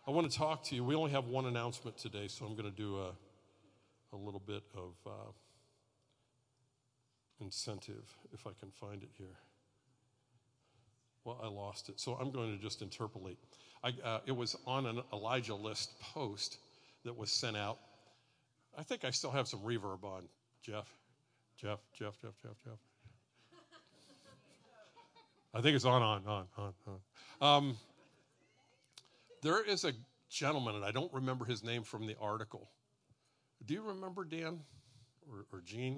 I want to talk to you. We only have one announcement today, so I'm going to do a little bit of incentive, if I can find it here. Well, I lost it, so I'm going to just interpolate. It was on an Elijah List post that was sent out. I think I still have some reverb on, Jeff. I think it's on. There is a gentleman, and I don't remember his name from the article. Do you remember, Dan or Gene?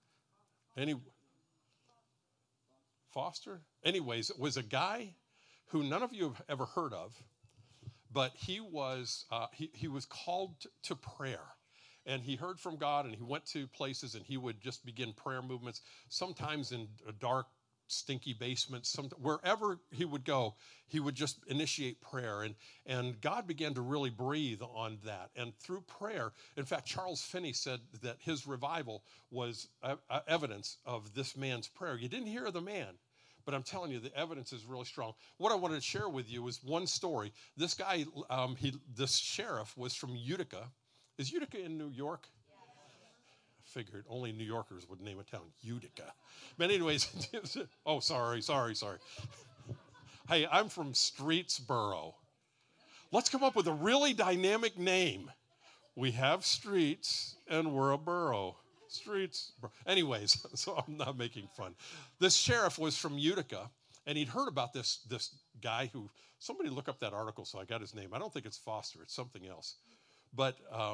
Foster? Anyways, it was a guy who none of you have ever heard of, but he was called to prayer. And he heard from God, and he went to places, and he would just begin prayer movements, sometimes in a dark, stinky basement. Wherever he would go, he would just initiate prayer. And God began to really breathe on that. And through prayer, in fact, Charles Finney said that his revival was evidence of this man's prayer. You didn't hear the man, but I'm telling you, the evidence is really strong. What I wanted to share with you is one story. This guy, this sheriff was from Utica. Is Utica in New York? I figured only New Yorkers would name a town Utica. But anyways, oh, sorry. Hey, I'm from Streetsboro. Let's come up with a really dynamic name. We have streets and we're a borough. Streets. Anyways, so I'm not making fun. This sheriff was from Utica, and he'd heard about this guy who, somebody look up that article so I got his name. I don't think it's Foster. It's something else. But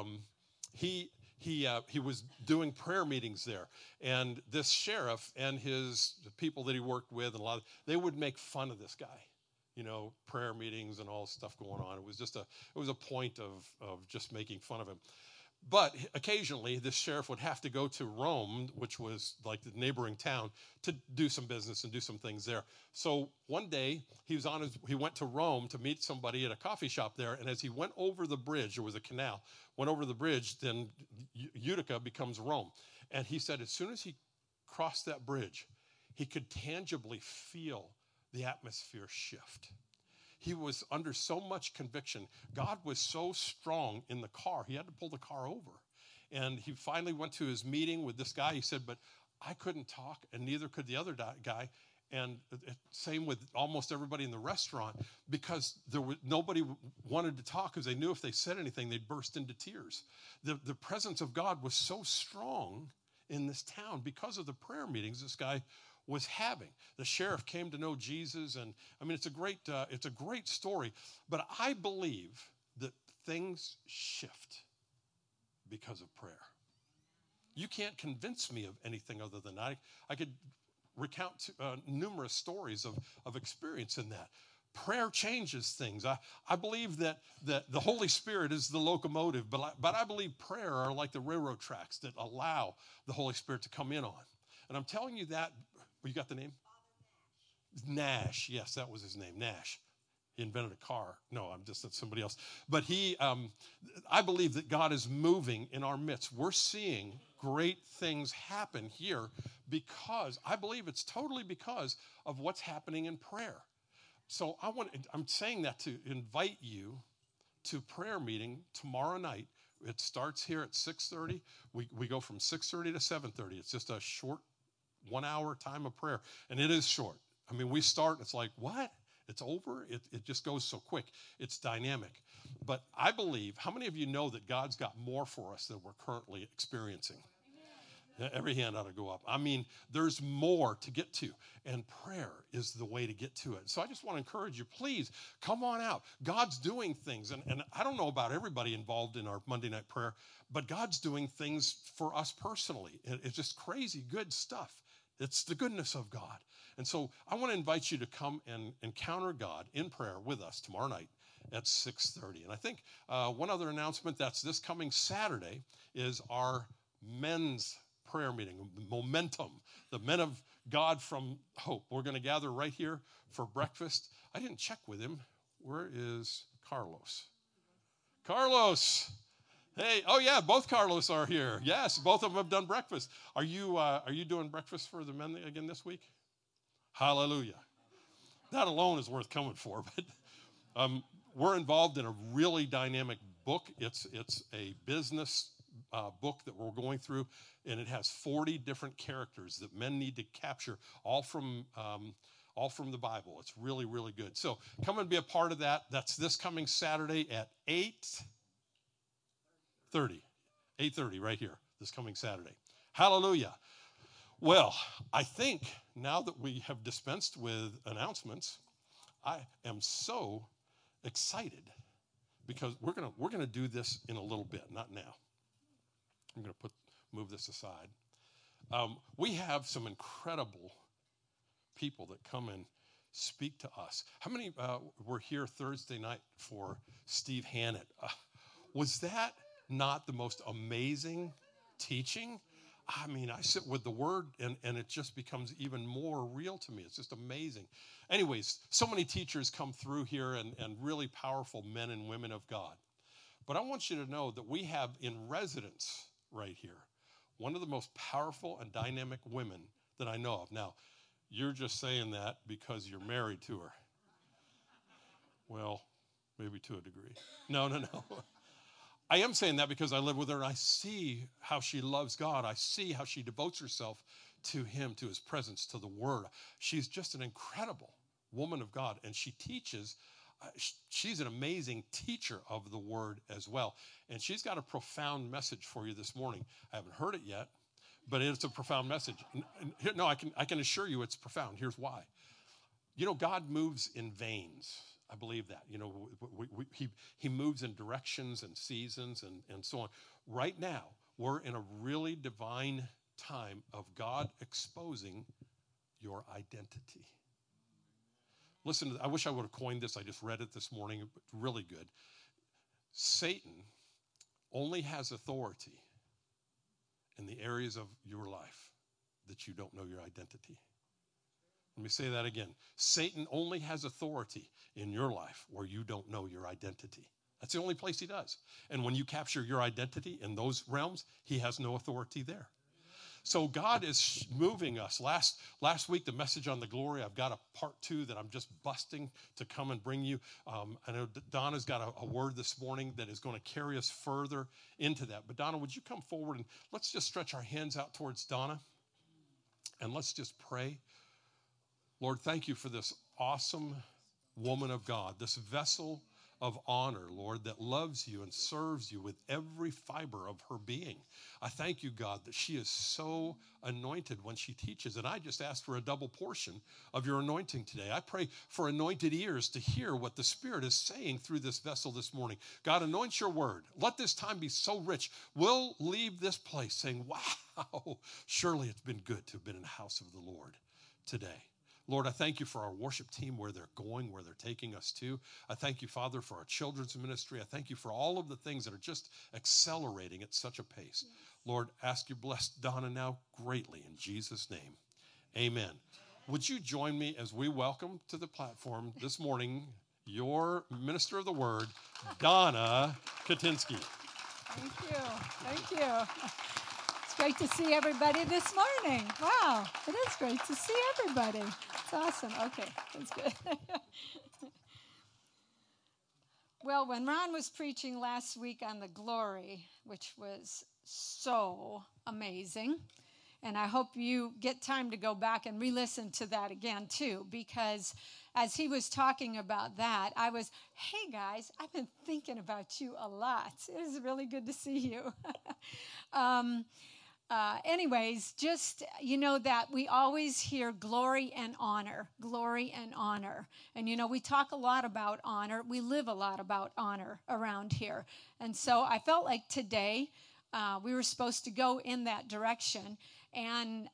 he was doing prayer meetings there, and this sheriff and the people that he worked with, and they would make fun of this guy, prayer meetings and all stuff going on. It was a point of just making fun of him. But occasionally, this sheriff would have to go to Rome, which was like the neighboring town, to do some business and do some things there. So one day, he went to Rome to meet somebody at a coffee shop there, and as he went over the bridge, there was a canal, went over the bridge, then Utica becomes Rome. And he said as soon as he crossed that bridge, he could tangibly feel the atmosphere shift. He was under so much conviction. God was so strong in the car, he had to pull the car over. And he finally went to his meeting with this guy. He said, but I couldn't talk, and neither could the other guy. And same with almost everybody in the restaurant, because nobody wanted to talk because they knew if they said anything, they'd burst into tears. The presence of God was so strong in this town because of the prayer meetings this guy was having. The sheriff came to know Jesus, and I mean, it's a great story. But I believe that things shift because of prayer. You can't convince me of anything other than that. I could recount numerous stories of experience in that. Prayer changes things. I believe that the Holy Spirit is the locomotive, but I believe prayer are like the railroad tracks that allow the Holy Spirit to come in on. And I'm telling you that. You got the name? Nash. Yes, that was his name, Nash. He invented a car. No, that's somebody else. But I believe that God is moving in our midst. We're seeing great things happen here because I believe it's totally because of what's happening in prayer. So I'm saying that to invite you to prayer meeting tomorrow night. It starts here at 6:30. We go from 6:30 to 7:30. It's just a short 1 hour time of prayer, and it is short. I mean, we start, it's like, what? It's over? It just goes so quick. It's dynamic. But I believe, how many of you know that God's got more for us than we're currently experiencing? Every hand ought to go up. I mean, there's more to get to, and prayer is the way to get to it. So I just want to encourage you, please come on out. God's doing things, and I don't know about everybody involved in our Monday night prayer, but God's doing things for us personally. It's just crazy good stuff. It's the goodness of God. And so I want to invite you to come and encounter God in prayer with us tomorrow night at 6:30. And I think one other announcement that's this coming Saturday is our men's prayer meeting, Momentum, the men of God from Hope. We're going to gather right here for breakfast. I didn't check with him. Where is Carlos? Carlos! Hey, oh yeah, both Carlos are here. Yes, both of them have done breakfast. Are you doing breakfast for the men again this week? Hallelujah. That alone is worth coming for. But we're involved in a really dynamic book. It's a business book that we're going through, and it has 40 different characters that men need to capture, all from the Bible. It's really, really good. So come and be a part of that. That's this coming Saturday at 8:30. 8:30 right here, this coming Saturday. Hallelujah. Well, I think now that we have dispensed with announcements, I am so excited because we're gonna do this in a little bit, not now. I'm gonna move this aside. We have some incredible people that come and speak to us. How many were here Thursday night for Steve Hannett? Was that not the most amazing teaching? I mean, I sit with the word and it just becomes even more real to me. It's just amazing. Anyways, so many teachers come through here and really powerful men and women of God. But I want you to know that we have in residence right here one of the most powerful and dynamic women that I know of. Now, you're just saying that because you're married to her. Well, maybe to a degree. No. I am saying that because I live with her and I see how she loves God. I see how she devotes herself to him, to his presence, to the word. She's just an incredible woman of God, and she teaches. She's an amazing teacher of the word as well. And she's got a profound message for you this morning. I haven't heard it yet, but it's a profound message. No, I can assure you it's profound. Here's why. You know, God moves in veins. I believe that. You know, he moves in directions and seasons and so on. Right now, we're in a really divine time of God exposing your identity. Listen, I wish I would have coined this. I just read it this morning. It's really good. Satan only has authority in the areas of your life that you don't know your identity. Let me say that again. Satan only has authority in your life where you don't know your identity. That's the only place he does. And when you capture your identity in those realms, he has no authority there. So God is moving us. Last week, the message on the glory, I've got a part 2 that I'm just busting to come and bring you. I know Donna's got a word this morning that is going to carry us further into that. But Donna, would you come forward and let's just stretch our hands out towards Donna and let's just pray. Lord, thank you for this awesome woman of God, this vessel of honor, Lord, that loves you and serves you with every fiber of her being. I thank you, God, that she is so anointed when she teaches. And I just ask for a double portion of your anointing today. I pray for anointed ears to hear what the Spirit is saying through this vessel this morning. God, anoint your word. Let this time be so rich. We'll leave this place saying, wow, surely it's been good to have been in the house of the Lord today. Lord, I thank you for our worship team, where they're going, where they're taking us to. I thank you, Father, for our children's ministry. I thank you for all of the things that are just accelerating at such a pace. Yes. Lord, ask you bless Donna now greatly in Jesus' name. Amen. Would you join me as we welcome to the platform this morning your minister of the word, Donna Katinsky. Thank you. It's great to see everybody this morning. Wow, it is great to see everybody. It's awesome. Okay, that's good. Well, when Ron was preaching last week on the glory, which was so amazing, and I hope you get time to go back and re-listen to that again too, because as he was talking about that, I was, hey guys, I've been thinking about you a lot. It is really good to see you. Anyways, just, you know, that we always hear glory and honor. And, you know, we talk a lot about honor. We live a lot about honor around here. And so I felt like today we were supposed to go in that direction. And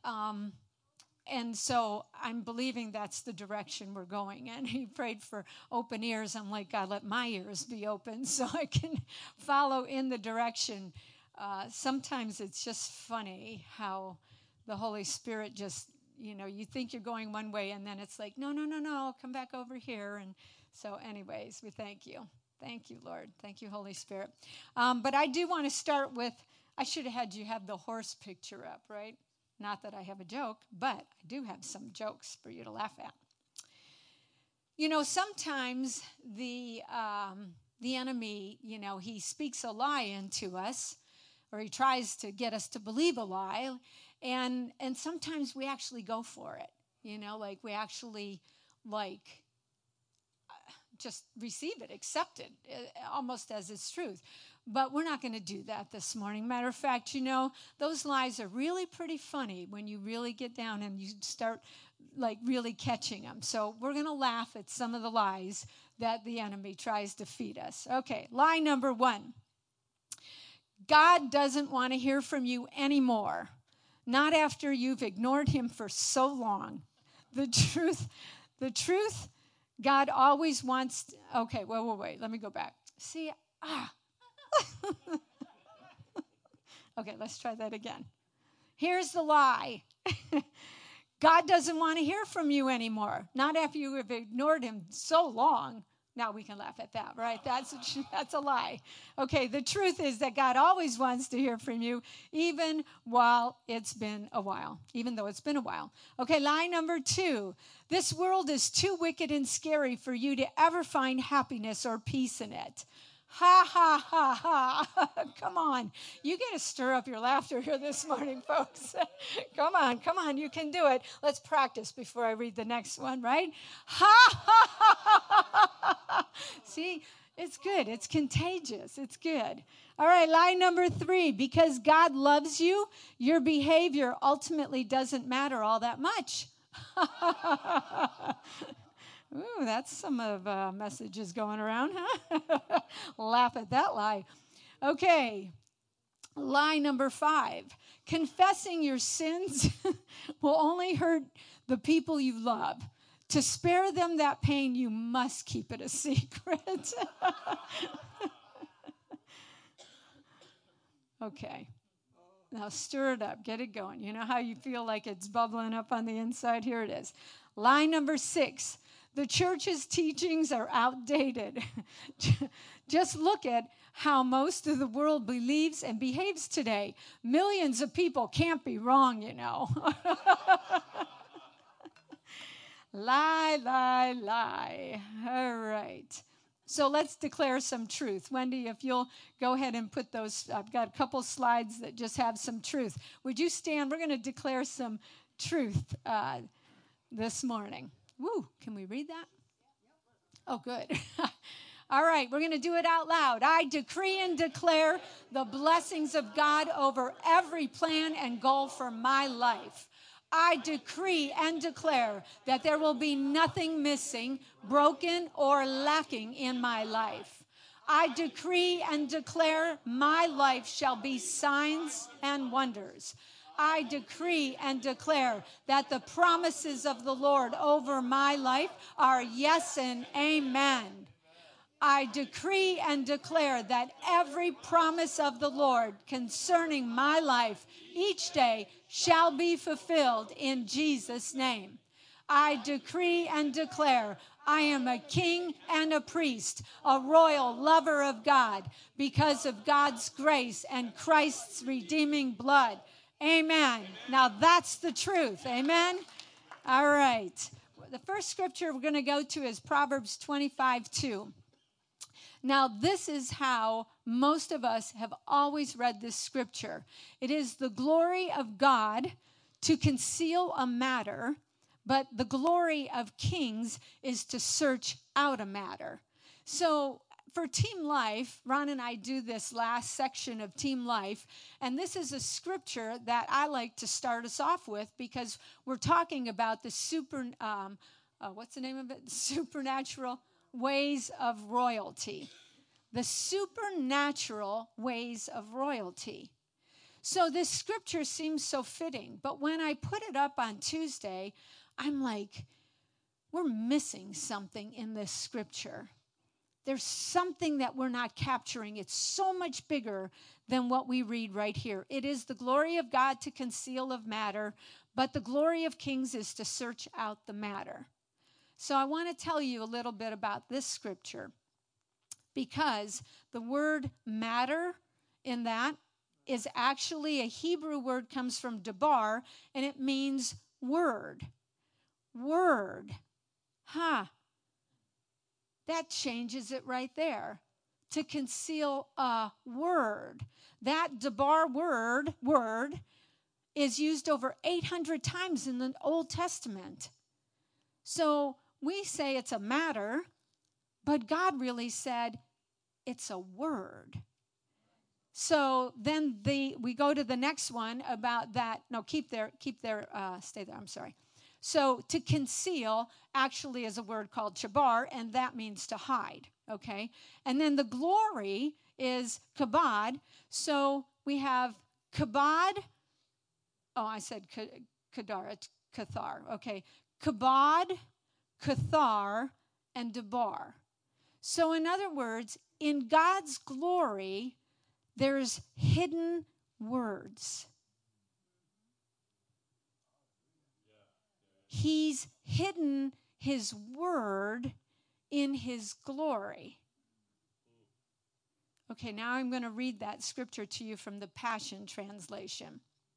so I'm believing that's the direction we're going. And he prayed for open ears. I'm like, God, let my ears be open so I can follow in the direction. Sometimes it's just funny how the Holy Spirit just, you know, you think you're going one way and then it's like, no, come back over here. And so anyways, we thank you. Thank you, Lord. Thank you, Holy Spirit. But I do want to start with, I should have had you have the horse picture up, right? Not that I have a joke, but I do have some jokes for you to laugh at. Sometimes the enemy, he speaks a lie into us, or he tries to get us to believe a lie, and sometimes we actually go for it. Like we actually just receive it, accept it, almost as its truth. But we're not going to do that this morning. Matter of fact, those lies are really pretty funny when you really get down and you start really catching them. So we're going to laugh at some of the lies that the enemy tries to feed us. Okay, lie number 1. God doesn't want to hear from you anymore. Not after you've ignored him for so long. The truth, God always wants. Okay, wait. Let me go back. Okay, let's try that again. Here's the lie. God doesn't want to hear from you anymore. Not after you have ignored him so long. Now we can laugh at that, right? That's a lie. Okay, the truth is that God always wants to hear from you, even while it's been a while, even though it's been a while. Okay, lie number 2. This world is too wicked and scary for you to ever find happiness or peace in it. Ha, ha, ha, ha. Come on. You got to stir up your laughter here this morning, folks. Come on. You can do it. Let's practice before I read the next one, right? Ha, ha, ha, ha, ha. See, it's good. It's contagious. It's good. All right, lie number 3. Because God loves you, your behavior ultimately doesn't matter all that much. Ooh, that's some of messages going around, huh? Laugh at that lie. Okay, lie number 5. Confessing your sins will only hurt the people you love. To spare them that pain, you must keep it a secret. Okay. Now stir it up. Get it going. You know how you feel like it's bubbling up on the inside? Here it is. Lie number 6. The church's teachings are outdated. Just look at how most of the world believes and behaves today. Millions of people can't be wrong, Lie, lie, lie. All right. So let's declare some truth. Wendy, if you'll go ahead and put those, I've got a couple slides that just have some truth. Would you stand? We're going to declare some truth this morning. Woo, can we read that? Oh, good. All right, we're going to do it out loud. I decree and declare the blessings of God over every plan and goal for my life. I decree and declare that there will be nothing missing, broken, or lacking in my life. I decree and declare my life shall be signs and wonders. I decree and declare that the promises of the Lord over my life are yes and amen. I decree and declare that every promise of the Lord concerning my life each day shall be fulfilled in Jesus' name. I decree and declare I am a king and a priest, a royal lover of God, because of God's grace and Christ's redeeming blood. Amen. Now that's the truth. Amen. All right. The first scripture we're going to go to is Proverbs 25:2. Now, this is how most of us have always read this scripture. It is the glory of God to conceal a matter, but the glory of kings is to search out a matter. So for Team Life, Ron and I do this last section of Team Life, and this is a scripture that I like to start us off with because we're talking about the what's the name of it? Supernatural ways of royalty. The supernatural ways of royalty. So this scripture seems so fitting, but when I put it up on Tuesday, I'm like, we're missing something in this scripture. There's something that we're not capturing. It's so much bigger than what we read right here. It is the glory of God to conceal a matter, but the glory of kings is to search out the matter. So I want to tell you a little bit about this scripture because the word matter in that is actually a Hebrew word, comes from debar, and it means word. Word. that changes it right there. To conceal a word. That debar word is used over 800 times in the Old Testament. So we say it's a matter, but God really said it's a word. So then we go to the next one about that. No, stay there, I'm sorry. So to conceal actually is a word called chabar, and that means to hide, okay? And then the glory is kabod. So we have kabod. Oh, I said kadar, kathar, okay. Kabod, kathar, and debar. So in other words, in God's glory, there's hidden words. He's hidden his word in his glory. Okay, now I'm going to read that scripture to you from the Passion Translation.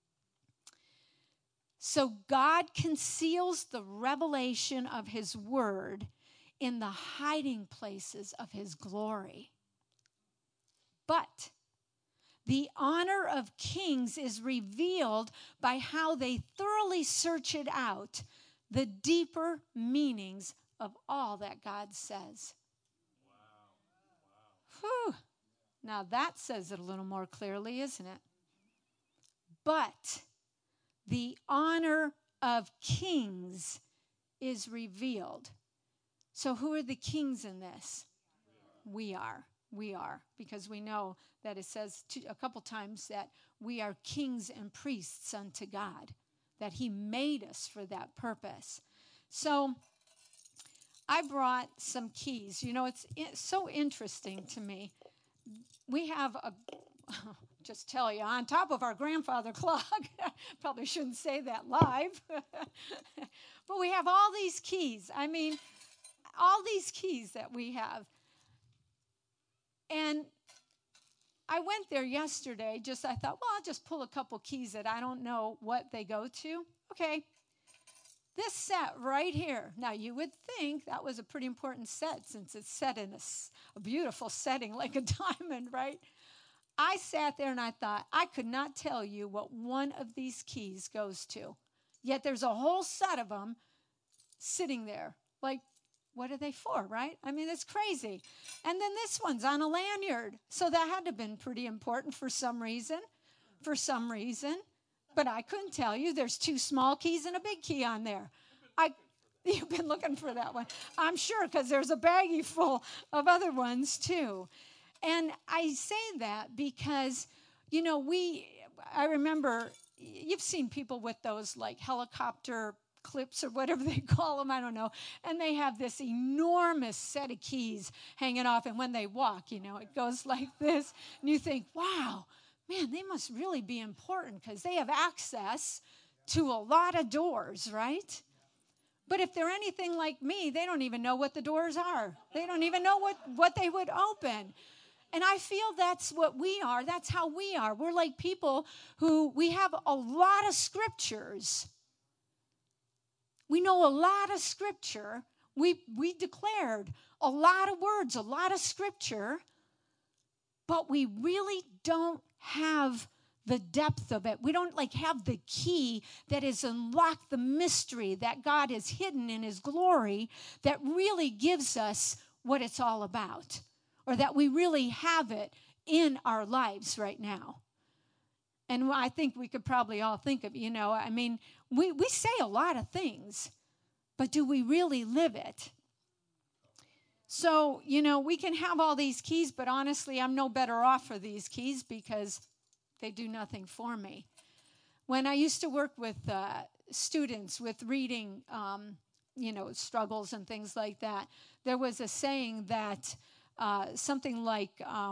So God conceals the revelation of his word in the hiding places of his glory. But the honor of kings is revealed by how they thoroughly search it out, the deeper meanings of all that God says. Wow. Whew. Now that says it a little more clearly, isn't it? But the honor of kings is revealed. So who are the kings in this? We are. We are. Because we know that it says a couple times that we are kings and priests unto God. That he made us for that purpose. So I brought some keys. You know, it's so interesting to me. We have just tell you, on top of our grandfather clock, probably shouldn't say that live, but we have all these keys. I mean, all these keys that we have. And I went there yesterday, I thought, well, I'll just pull a couple keys that I don't know what they go to. Okay. This set right here. Now, you would think that was a pretty important set since it's set in a beautiful setting like a diamond, right? I sat there and I thought, I could not tell you what one of these keys goes to. Yet there's a whole set of them sitting there. Like, what are they for, right? I mean, it's crazy. And then this one's on a lanyard. So that had to have been pretty important for some reason. But I couldn't tell you. There's 2 small keys and a big key on there. You've been looking for that one. I'm sure, because there's a baggie full of other ones too. And I say that because, you know, I remember, you've seen people with those like helicopter clips or whatever they call them, I don't know. And they have this enormous set of keys hanging off. And when they walk, you know, it goes like this. And you think, wow, man, they must really be important because they have access to a lot of doors, right? But if they're anything like me, they don't even know what the doors are. They don't even know what they would open. And I feel that's what we are. That's how we are. We're like people who we have a lot of scriptures. We know a lot of scripture. We declared a lot of words, a lot of scripture. But we really don't have the depth of it. We don't have the key that has unlocked the mystery that God has hidden in his glory that really gives us what it's all about, or that we really have it in our lives right now. And I think we could probably all think of, I mean, we say a lot of things, but do we really live it? So, we can have all these keys, but honestly, I'm no better off for these keys because they do nothing for me. When I used to work with students with reading, struggles and things like that, there was a saying that something like,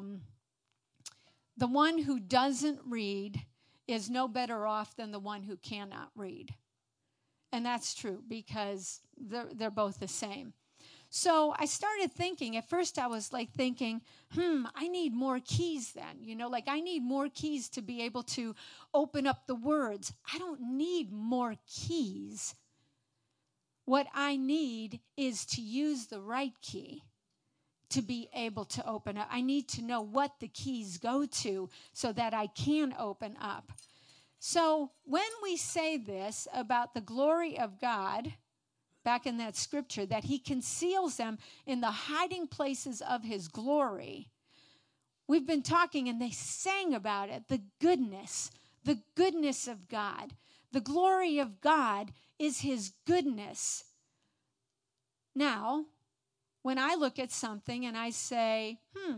the one who doesn't read is no better off than the one who cannot read. And that's true because they're both the same. So I started thinking, at first I was thinking, I need more keys then. I need more keys to be able to open up the words. I don't need more keys. What I need is to use the right key to be able to open up. I need to know what the keys go to so that I can open up. So when we say this about the glory of God, back in that scripture, that he conceals them in the hiding places of his glory, we've been talking and they sang about it, the goodness of God. The glory of God is his goodness. Now, when I look at something and I say,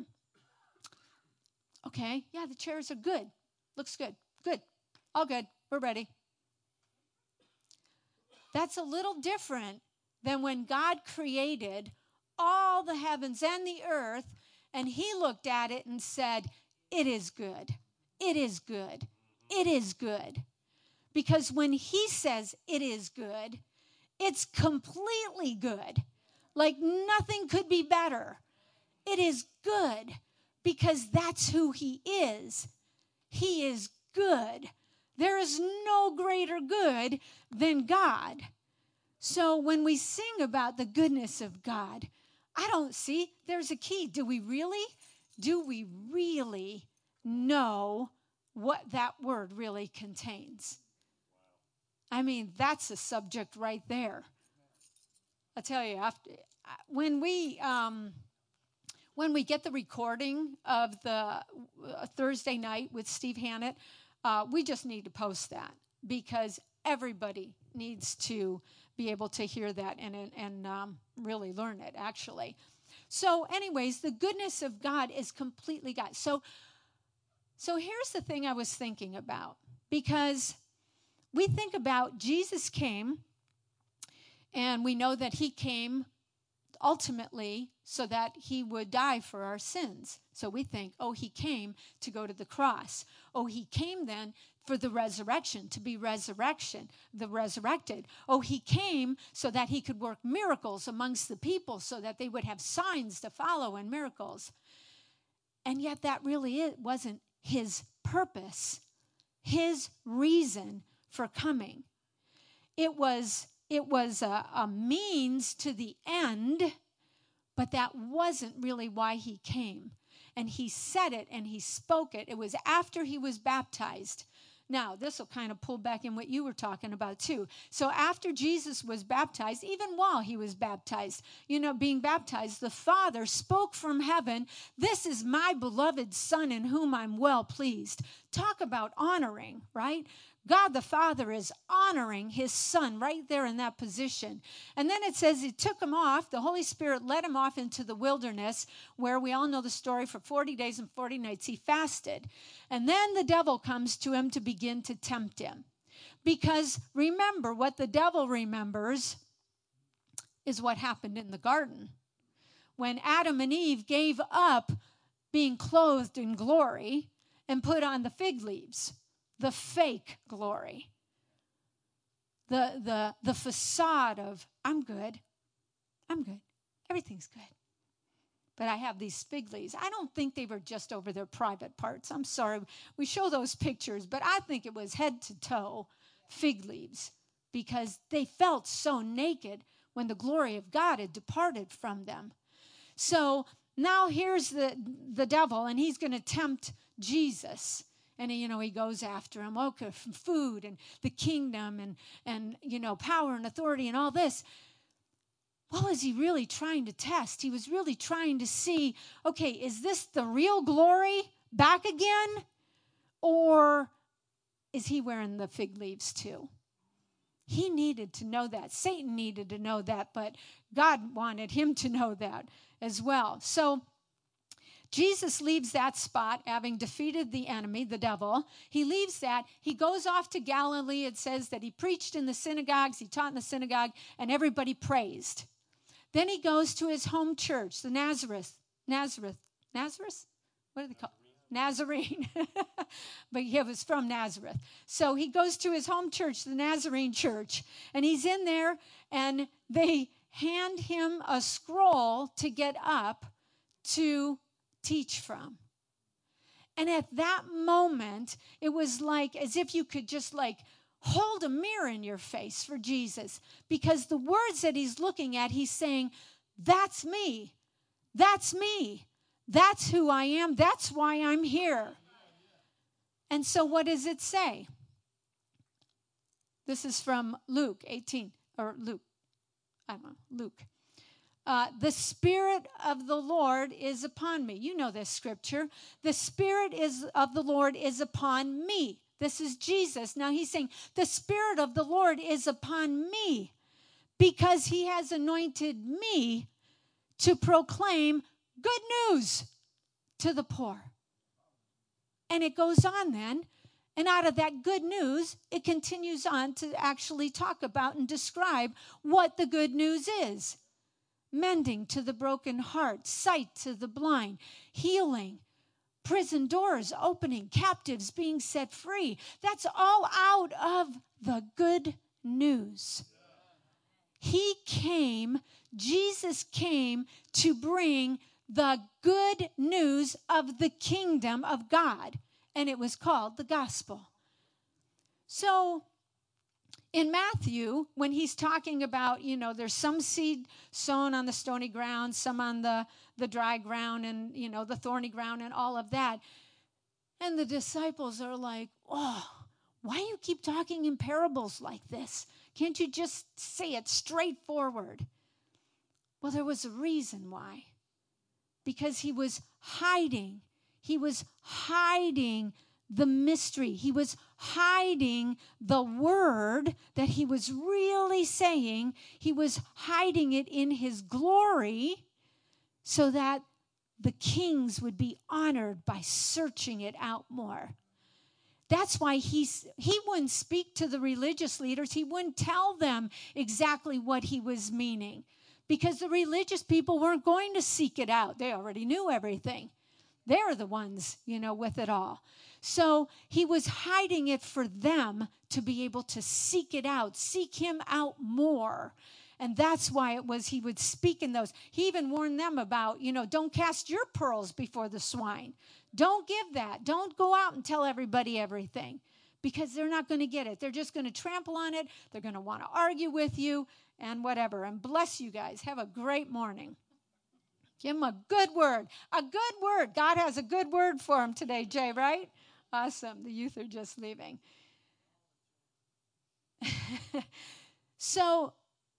okay, yeah, the chairs are good. Looks good. Good. All good. We're ready. That's a little different than when God created all the heavens and the earth, and he looked at it and said, it is good. It is good. It is good. Because when he says it is good, it's completely good. Like nothing could be better. It is good because that's who he is. He is good. There is no greater good than God. So when we sing about the goodness of God, I don't see, there's a key. Do we really know what that word really contains? I mean, that's a subject right there. I'll tell you, when we get the recording of the Thursday night with Steve Hannett, we just need to post that because everybody needs to be able to hear that and really learn it, actually. So anyways, the goodness of God is completely God. So here's the thing I was thinking about, because we think about Jesus came, and we know that he came ultimately so that he would die for our sins. So we think, oh, he came to go to the cross. Oh, he came then for the resurrection, to be the resurrected. Oh, he came so that he could work miracles amongst the people so that they would have signs to follow and miracles. And yet that really wasn't his purpose, his reason for coming. It was a means to the end, but that wasn't really why he came. And he said it and he spoke it. It was after he was baptized. Now, this will kind of pull back in what you were talking about too. So after Jesus was baptized, even while he was baptized, being baptized, the Father spoke from heaven, "This is my beloved Son in whom I'm well pleased." Talk about honoring, right? God the Father is honoring his Son right there in that position. And then it says he took him off. The Holy Spirit led him off into the wilderness, where we all know the story. For 40 days and 40 nights he fasted. And then the devil comes to him to begin to tempt him. Because remember, what the devil remembers is what happened in the garden. When Adam and Eve gave up being clothed in glory and put on the fig leaves. The fake glory, the facade of, I'm good, everything's good. But I have these fig leaves. I don't think they were just over their private parts. I'm sorry. We show those pictures, but I think it was head to toe fig leaves, because they felt so naked when the glory of God had departed from them. So now here's the devil, and he's going to tempt Jesus. And, he goes after him, okay, from food and the kingdom and power and authority and all this. What was he really trying to test? He was really trying to see, okay, is this the real glory back again? Or is he wearing the fig leaves too? He needed to know that. Satan needed to know that, but God wanted him to know that as well. So Jesus leaves that spot, having defeated the enemy, the devil. He leaves that. He goes off to Galilee. It says that he preached in the synagogues, he taught in the synagogue, and everybody praised. Then he goes to his home church, the Nazareth? What do they call it? Nazarene. But he was from Nazareth. So he goes to his home church, the Nazarene church, and he's in there, and they hand him a scroll to get up to teach from. And at that moment, it was like as if you could just hold a mirror in your face for Jesus, because the words that he's looking at, he's saying, that's me. That's me. That's who I am. That's why I'm here. And so what does it say? This is from Luke 18, or Luke. I don't know, Luke. The Spirit of the Lord is upon me. You know this scripture. The Spirit of the Lord is upon me. This is Jesus. Now he's saying, the Spirit of the Lord is upon me because he has anointed me to proclaim good news to the poor. And it goes on then. And out of that good news, it continues on to actually talk about and describe what the good news is. Mending to the broken heart, sight to the blind, healing, prison doors opening, captives being set free. That's all out of the good news. Jesus came to bring the good news of the kingdom of God. And it was called the gospel. So in Matthew, when he's talking about, there's some seed sown on the stony ground, some on the dry ground and, the thorny ground and all of that. And the disciples are like, oh, why do you keep talking in parables like this? Can't you just say it straightforward? Well, there was a reason why. Because he was hiding. He was hiding the mystery. He was hiding the word that he was really saying. He was hiding it in his glory so that the kings would be honored by searching it out more. That's why he wouldn't speak to the religious leaders. He wouldn't tell them exactly what he was meaning because the religious people weren't going to seek it out. They already knew everything. They're the ones, with it all. So he was hiding it for them to be able to seek it out, seek him out more. And that's why he would speak in those. He even warned them about, don't cast your pearls before the swine. Don't give that. Don't go out and tell everybody everything because they're not going to get it. They're just going to trample on it. They're going to want to argue with you and whatever. And bless you guys. Have a great morning. Give him a good word. A good word. God has a good word for him today, Jay, right? Awesome. The youth are just leaving. So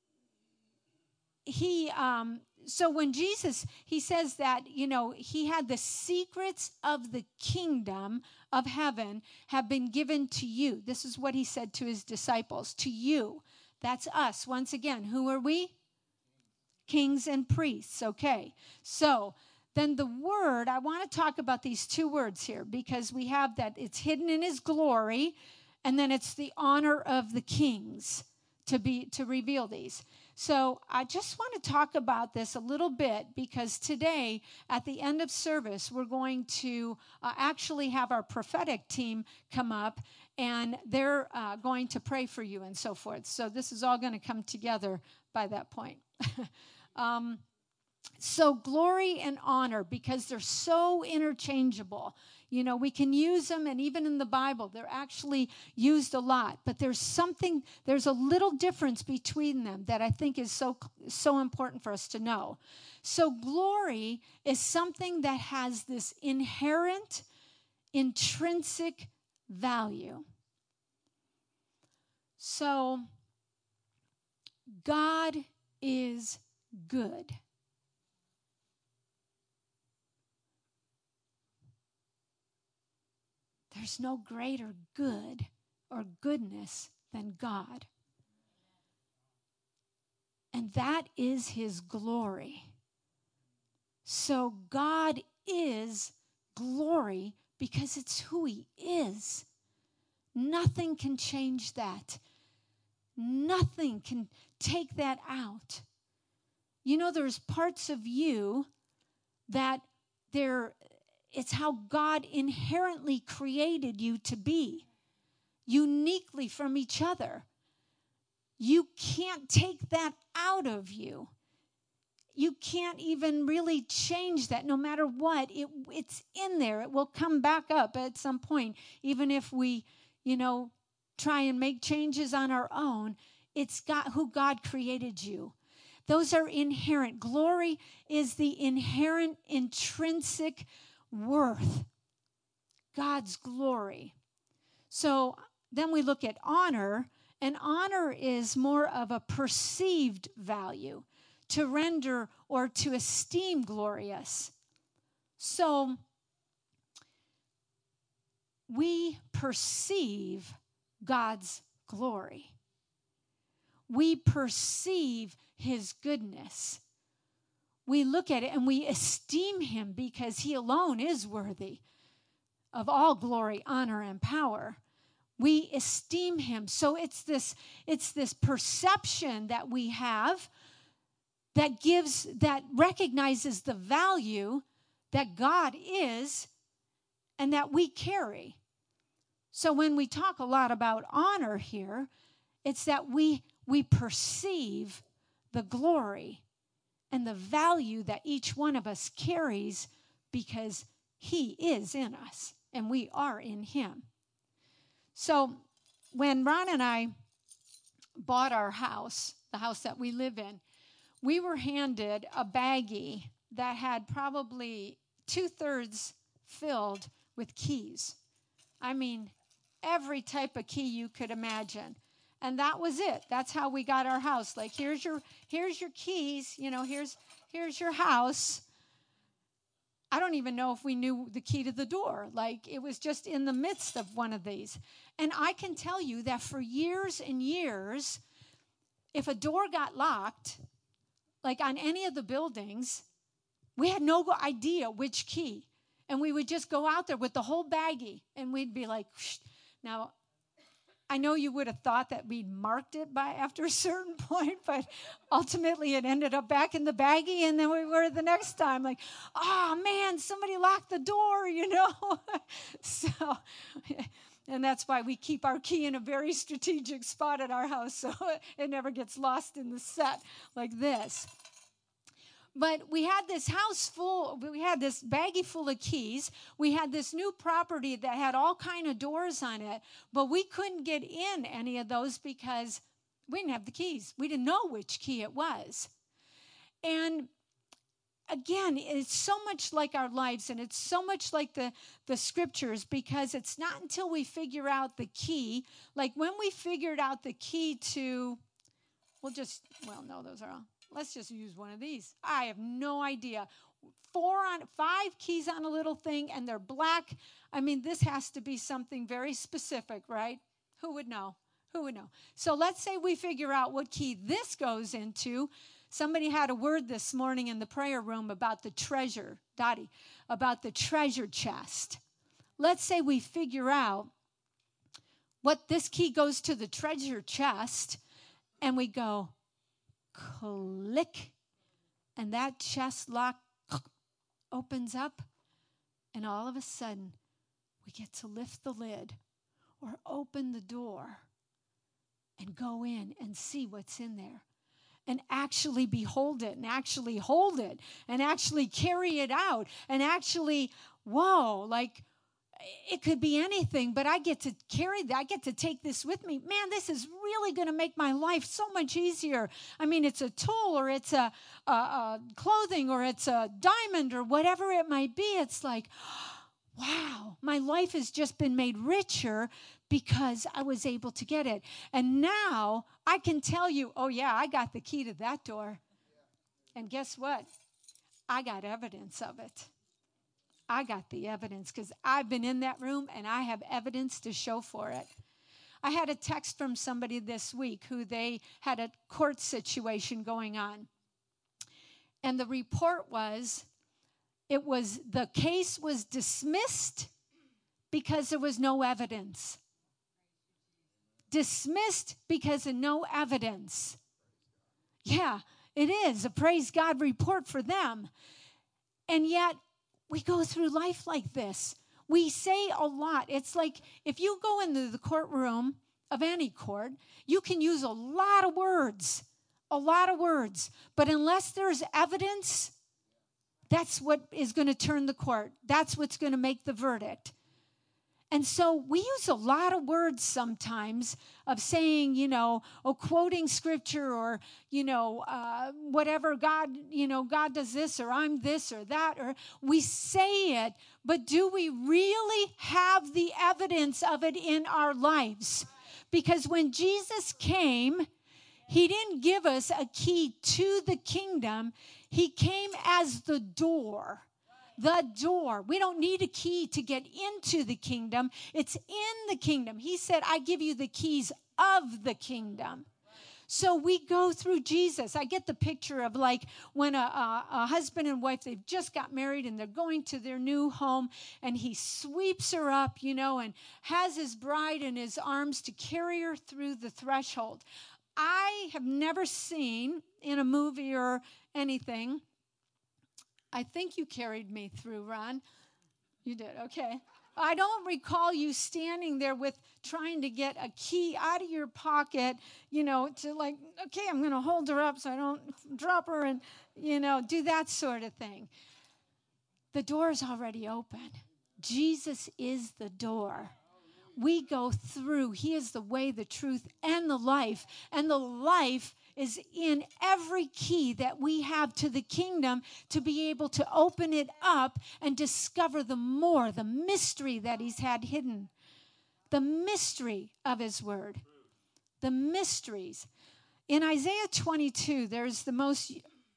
when Jesus, he says that, he had the secrets of the kingdom of heaven have been given to you. This is what he said to his disciples, to you. That's us. Once again, who are we? Kings and priests, okay. So then the word, I want to talk about these two words here because we have that it's hidden in his glory and then it's the honor of the kings to reveal these. So I just want to talk about this a little bit because today at the end of service, we're going to actually have our prophetic team come up and they're going to pray for you and so forth. So this is all going to come together by that point. So glory and honor, because they're so interchangeable. We can use them, and even in the Bible, they're actually used a lot. But there's a little difference between them that I think is so important for us to know. So glory is something that has this inherent, intrinsic value. So God is good. There's no greater good or goodness than God. And that is his glory. So God is glory because it's who he is. Nothing can change that. Nothing can take that out. There's parts of you that it's how God inherently created you to be, uniquely from each other. You can't take that out of you. You can't even really change that no matter what. It's in there. It will come back up at some point, even if we, try and make changes on our own. It's who God created you. Those are inherent. Glory is the inherent, intrinsic worth. God's glory. So then we look at honor, and honor is more of a perceived value, to render or to esteem glorious. So we perceive God's glory. We perceive his goodness. We look at it and we esteem him because he alone is worthy of all glory, honor, and power. We esteem him. So it's this perception that we have that recognizes the value that God is and that we carry. So when we talk a lot about honor here, it's that we perceive the glory and the value that each one of us carries because he is in us and we are in him. So when Ron and I bought our house, the house that we live in, we were handed a baggie that had probably 2/3 filled with keys. I mean, every type of key you could imagine. And that was it. That's how we got our house. Like, here's your keys, here's your house. I don't even know if we knew the key to the door. Like, it was just in the midst of one of these. And I can tell you that for years and years, if a door got locked, like on any of the buildings, we had no idea which key. And we would just go out there with the whole baggie, and we'd be like, shh. Now, I know you would have thought that we'd marked it by after a certain point, but ultimately it ended up back in the baggie, and then we were the next time like, oh, man, somebody locked the door, So, and that's why we keep our key in a very strategic spot at our house so it never gets lost in the set like this. But we had this house full, we had this baggie full of keys. We had this new property that had all kind of doors on it, but we couldn't get in any of those because we didn't have the keys. We didn't know which key it was. And again, it's so much like our lives, and it's so much like the scriptures, because it's not until we figure out the key, like when we figured out the key to, those are all. Let's just use one of these. I have no idea. 5 keys on a little thing, and they're black. I mean, this has to be something very specific, right? Who would know? So let's say we figure out what key this goes into. Somebody had a word this morning in the prayer room about the treasure, Dottie, about the treasure chest. Let's say we figure out what this key goes to the treasure chest, and we go, click, and that chest lock opens up, and all of a sudden we get to lift the lid or open the door and go in and see what's in there and actually behold it and actually hold it and actually carry it out and actually, it could be anything, but I get to carry that. I get to take this with me. Man, this is really going to make my life so much easier. I mean, it's a tool or it's a clothing or it's a diamond or whatever it might be. It's like, wow, my life has just been made richer because I was able to get it. And now I can tell you, oh, yeah, I got the key to that door. And guess what? I got evidence of it. I got the evidence because I've been in that room and I have evidence to show for it. I had a text from somebody this week who they had a court situation going on. And the report was, the case was dismissed because there was no evidence. Dismissed because of no evidence. Yeah, it is a praise God report for them. And yet, we go through life like this. We say a lot. It's like if you go into the courtroom of any court, you can use a lot of words. But unless there's evidence, that's what is going to turn the court. That's what's going to make the verdict. And so we use a lot of words sometimes of saying, quoting scripture or, whatever, God, God does this or I'm this or that, or we say it, but do we really have the evidence of it in our lives? Because when Jesus came, he didn't give us a key to the kingdom. He came as the door. The door. We don't need a key to get into the kingdom. It's in the kingdom. He said, I give you the keys of the kingdom. So we go through Jesus. I get the picture of like when a husband and wife, they've just got married and they're going to their new home, and he sweeps her up, and has his bride in his arms to carry her through the threshold. I have never seen in a movie or anything. I think you carried me through, Ron. You did, okay. I don't recall you standing there with trying to get a key out of your pocket, to like, okay, I'm going to hold her up so I don't drop her and, do that sort of thing. The door is already open. Jesus is the door. We go through. He is the way, the truth, and the life. And the life is in every key that we have to the kingdom to be able to open it up and discover the mystery that he's had hidden. The mystery of his word. The mysteries. In Isaiah 22, there's the most,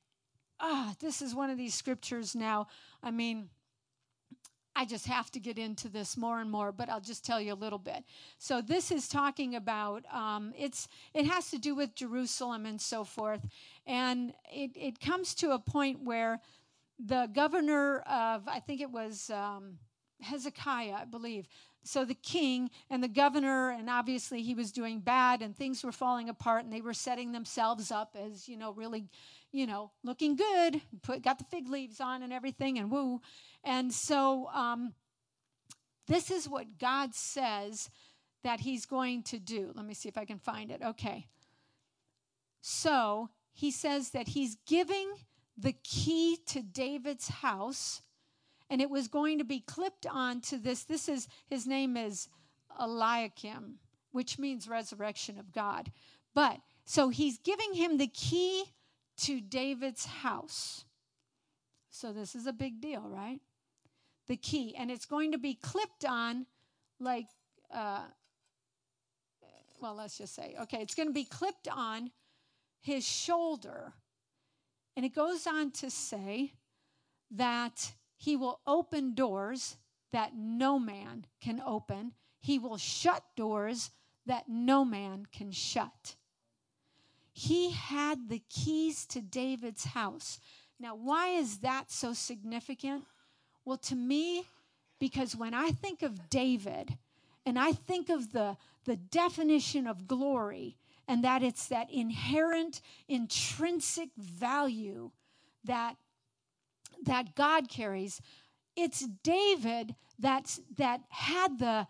this is one of these scriptures now. I mean, I just have to get into this more and more, but I'll just tell you a little bit. So this is talking about, it has to do with Jerusalem and so forth. And it comes to a point where the governor of, I think it was Hezekiah, I believe. So the king and the governor, and obviously he was doing bad and things were falling apart and they were setting themselves up as, really, looking good, got the fig leaves on and everything and woo. And so this is what God says that he's going to do. Let me see if I can find it. Okay. So he says that he's giving the key to David's house, and it was going to be clipped onto this. His name is Eliakim, which means resurrection of God. But so he's giving him the key to David's house. So this is a big deal, right? The key. And it's going to be clipped on like, let's just say, okay, it's going to be clipped on his shoulder. And it goes on to say that he will open doors that no man can open. He will shut doors that no man can shut. He had the keys to David's house. Now, why is that so significant? Well, to me, because when I think of David and I think of the definition of glory, and that it's that inherent, intrinsic value that God carries, it's David that had the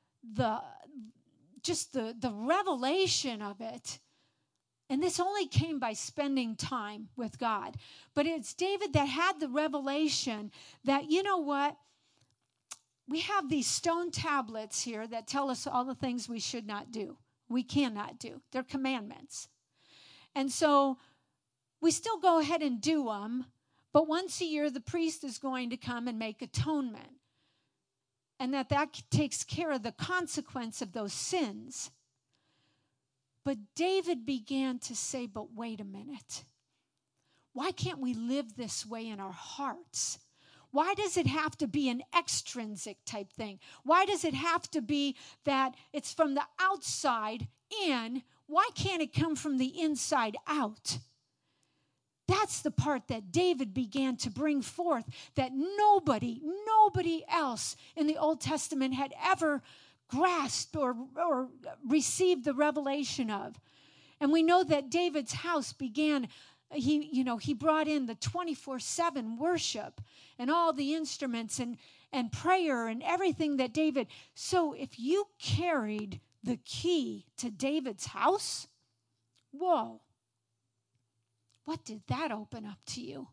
revelation of it. And this only came by spending time with God. But it's David that had the revelation that, you know what? We have these stone tablets here that tell us all the things we should not do. We cannot do. They're commandments. And so we still go ahead and do them. But once a year, the priest is going to come and make atonement. And that takes care of the consequence of those sins. But David began to say, but wait a minute. Why can't we live this way in our hearts? Why does it have to be an extrinsic type thing? Why does it have to be that it's from the outside in? Why can't it come from the inside out? That's the part that David began to bring forth that nobody else in the Old Testament had ever grasped or received the revelation of. And we know that David's house began, he brought in the 24/7 worship and all the instruments and prayer and everything that David. So if you carried the key to David's house, whoa, what did that open up to you?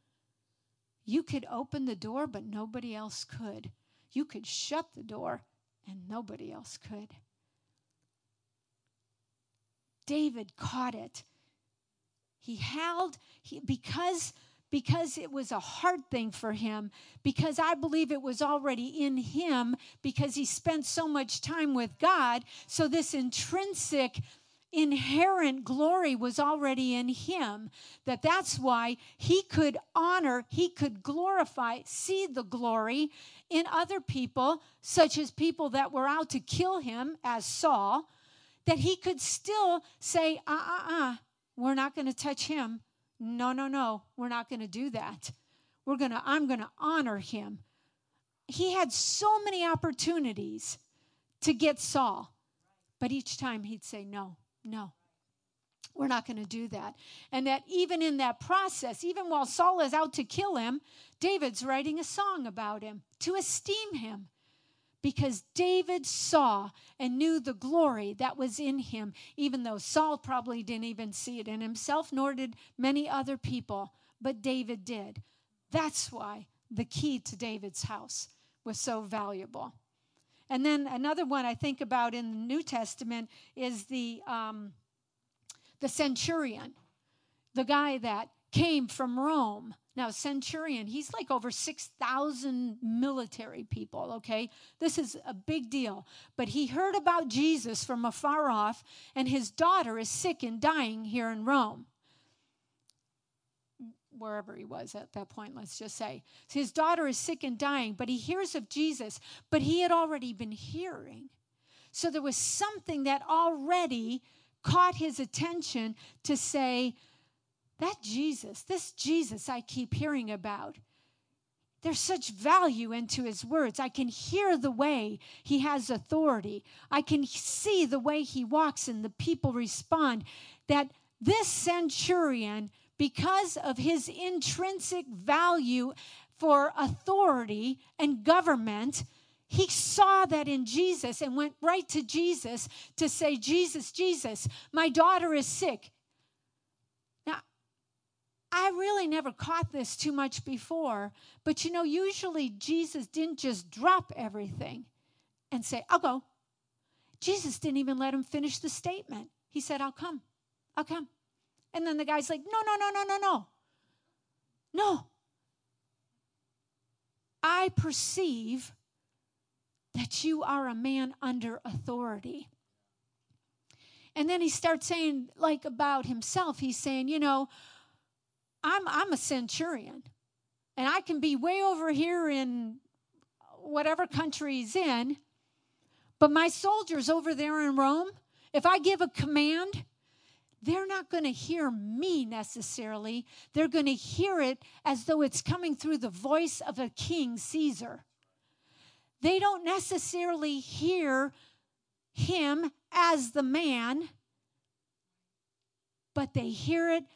You could open the door, but nobody else could. You could shut the door, and nobody else could. David caught it. Because it was a hard thing for him, because I believe it was already in him, because he spent so much time with God. So this intrinsic, inherent glory was already in him. That's why he could honor, he could glorify, see the glory in other people, such as people that were out to kill him, as Saul, that he could still say, we're not going to touch him. No, we're not going to do that. I'm going to honor him. He had so many opportunities to get Saul, but each time he'd say, no, we're not going to do that. And that even in that process, even while Saul is out to kill him, David's writing a song about him to esteem him. Because David saw and knew the glory that was in him, even though Saul probably didn't even see it in himself, nor did many other people, but David did. That's why the key to David's house was so valuable. And then another one I think about in the New Testament is the centurion, the guy that came from Rome. Now, centurion, he's like over 6,000 military people, okay? This is a big deal. But he heard about Jesus from afar off, and his daughter is sick and dying here in Rome. Wherever he was at that point, let's just say. So his daughter is sick and dying, but he hears of Jesus, but he had already been hearing. So there was something that already caught his attention to say, this Jesus I keep hearing about, there's such value into his words. I can hear the way he has authority. I can see the way he walks and the people respond. That this centurion, because of his intrinsic value for authority and government, he saw that in Jesus and went right to Jesus to say, Jesus, my daughter is sick. I really never caught this too much before, but usually Jesus didn't just drop everything and say, I'll go. Jesus didn't even let him finish the statement. He said, I'll come. And then the guy's like, no. I perceive that you are a man under authority. And then he starts saying, like about himself, he's saying, I'm a centurion, and I can be way over here in whatever country he's in, but my soldiers over there in Rome, if I give a command, they're not going to hear me necessarily. They're going to hear it as though it's coming through the voice of a king, Caesar. They don't necessarily hear him as the man, but they hear it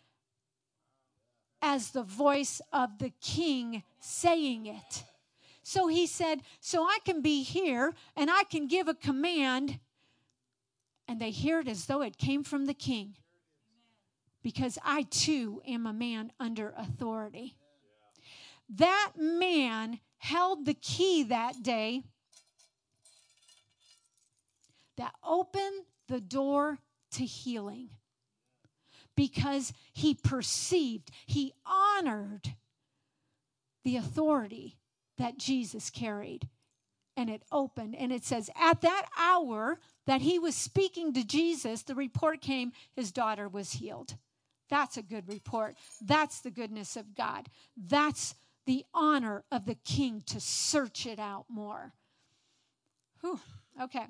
as the voice of the king saying it. So he said, so I can be here and I can give a command, and they hear it as though it came from the king. Because I too am a man under authority. That man held the key that day that opened the door to healing. Because he perceived, he honored the authority that Jesus carried. And it opened. And it says, at that hour that he was speaking to Jesus, the report came, his daughter was healed. That's a good report. That's the goodness of God. That's the honor of the king to search it out more. Whew, okay.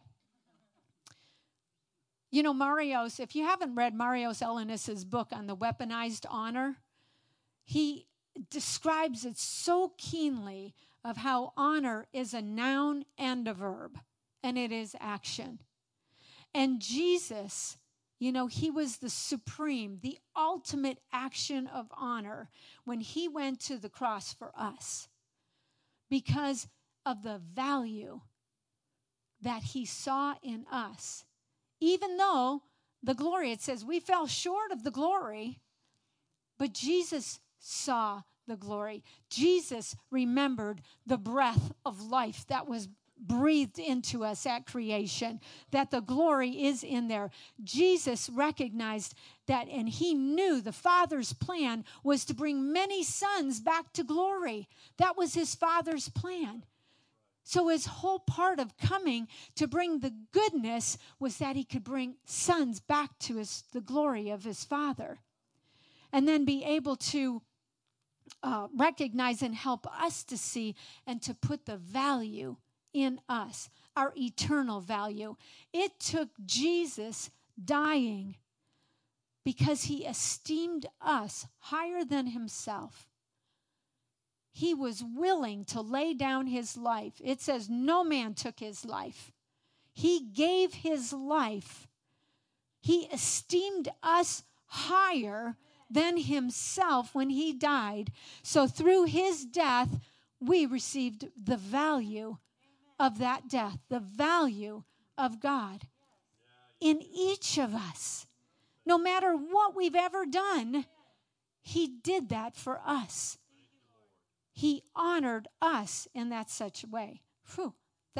Marios, if you haven't read Marios Ellenis's book on the weaponized honor, he describes it so keenly of how honor is a noun and a verb, and it is action. And Jesus, he was the supreme, the ultimate action of honor when he went to the cross for us because of the value that he saw in us. Even though the glory, it says we fell short of the glory, but Jesus saw the glory. Jesus remembered the breath of life that was breathed into us at creation, that the glory is in there. Jesus recognized that, and he knew the Father's plan was to bring many sons back to glory. That was his Father's plan. So his whole part of coming to bring the goodness was that he could bring sons back to the glory of his Father. And then be able to recognize and help us to see and to put the value in us, our eternal value. It took Jesus dying because he esteemed us higher than himself. He was willing to lay down his life. It says no man took his life. He gave his life. He esteemed us higher than himself when he died. So through his death, we received the value of that death, the value of God in each of us. No matter what we've ever done, he did that for us. He honored us in that such way. Whew,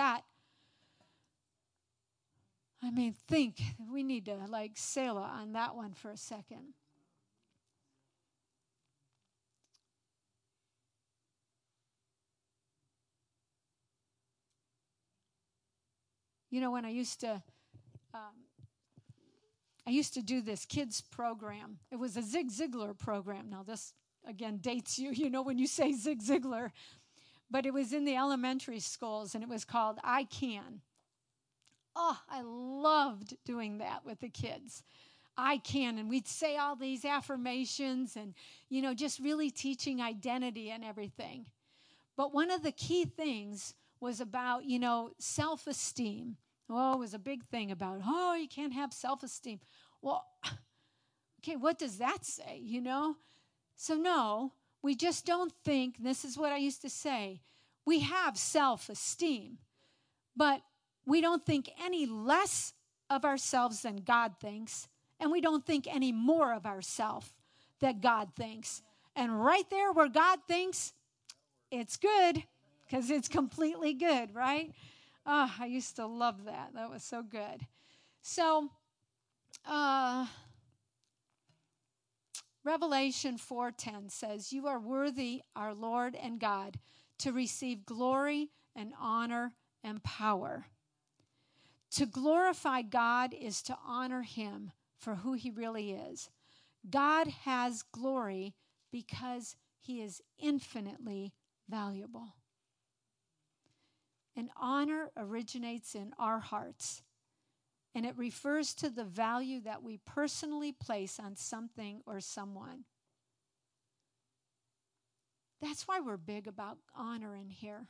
think we need to like Selah on that one for a second. You know, when I used to do this kids program. It was a Zig Ziglar program. Now this, again, dates you know, when you say Zig Ziglar. But it was in the elementary schools, and it was called I Can. Oh, I loved doing that with the kids. I can. And we'd say all these affirmations and, you know, just really teaching identity and everything. But one of the key things was about, you know, self-esteem. Oh, it was a big thing about, oh, you can't have self-esteem. Well, okay, what does that say, you know? So no, we just don't think, this is what I used to say, we have self-esteem, but we don't think any less of ourselves than God thinks, and we don't think any more of ourselves than God thinks. And right there where God thinks, it's good, because it's completely good, right? Oh, I used to love that. That was so good. So, Revelation 4:10 says, "You are worthy, our Lord and God, to receive glory and honor and power." To glorify God is to honor him for who he really is. God has glory because he is infinitely valuable. And honor originates in our hearts, and it refers to the value that we personally place on something or someone. That's why we're big about honor in here.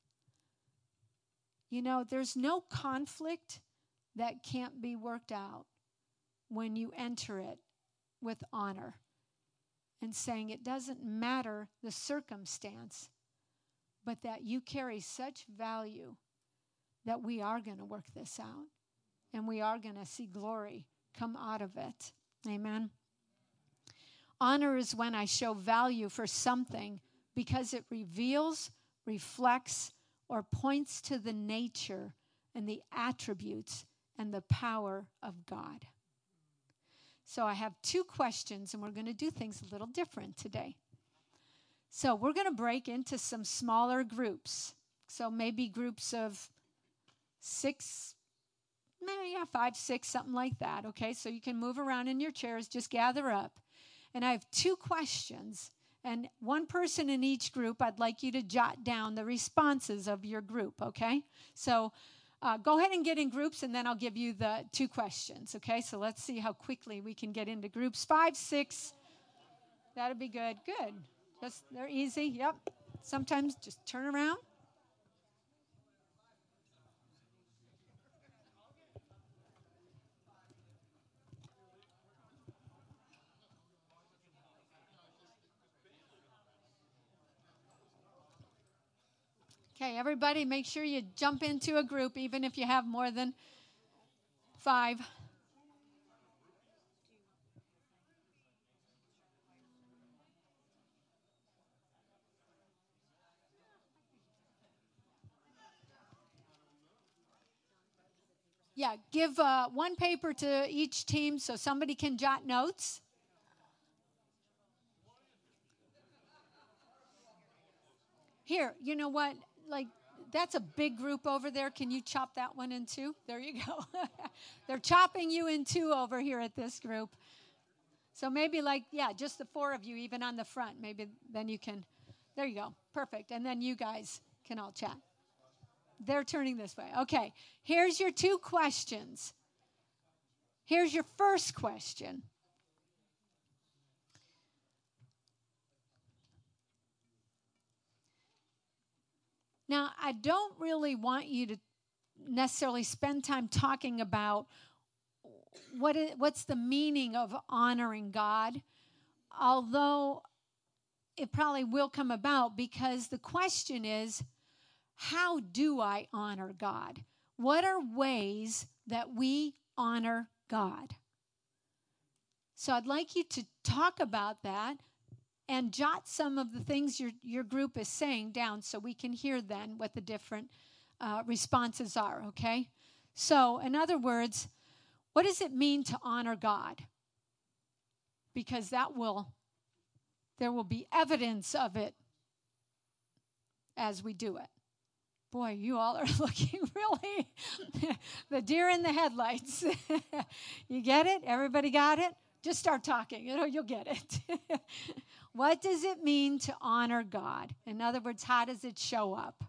You know, there's no conflict that can't be worked out when you enter it with honor and saying it doesn't matter the circumstance, but that you carry such value that we are going to work this out and we are going to see glory come out of it. Amen. Honor is when I show value for something because it reveals, reflects, or points to the nature and the attributes and the power of God. So I have 2 questions, and we're going to do things a little different today. So we're going to break into some smaller groups. So maybe groups of 6, maybe 5, 6, something like that. Okay, so you can move around in your chairs, just gather up. And I have 2 questions. And one person in each group, I'd like you to jot down the responses of your group, okay? So go ahead and get in groups, and then I'll give you the 2 questions, okay? So let's see how quickly we can get into groups. 5, 6, that'd be good. Good. They're easy, yep. Sometimes just turn around. Okay, everybody, make sure you jump into a group, even if you have more than 5. Yeah, give one paper to each team so somebody can jot notes. Here, you know what? Like, that's a big group over there. Can you chop that one in two? There you go. They're chopping you in two over here at this group. So maybe just the four of you, even on the front. Maybe then you can, there you go. Perfect. And then you guys can all chat. They're turning this way. Okay, here's your two questions. Here's your first question. Now, I don't really want you to necessarily spend time talking about what's the meaning of honoring God, although it probably will come about, because the question is, how do I honor God? What are ways that we honor God? So I'd like you to talk about that and jot some of the things your group is saying down so we can hear then what the different responses are, okay? So, in other words, what does it mean to honor God? Because there will be evidence of it as we do it. Boy, you all are looking really the deer in the headlights. You get it? Everybody got it? Just start talking. You'll get it. What does it mean to honor God? In other words, how does it show up?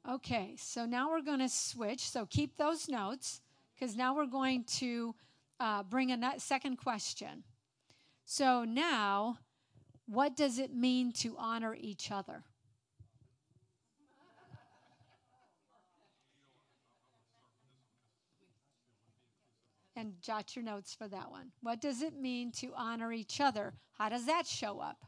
Okay, so now we're going to switch. So keep those notes because now we're going to bring a second question. So now, what does it mean to honor each other? And jot your notes for that one. What does it mean to honor each other? How does that show up?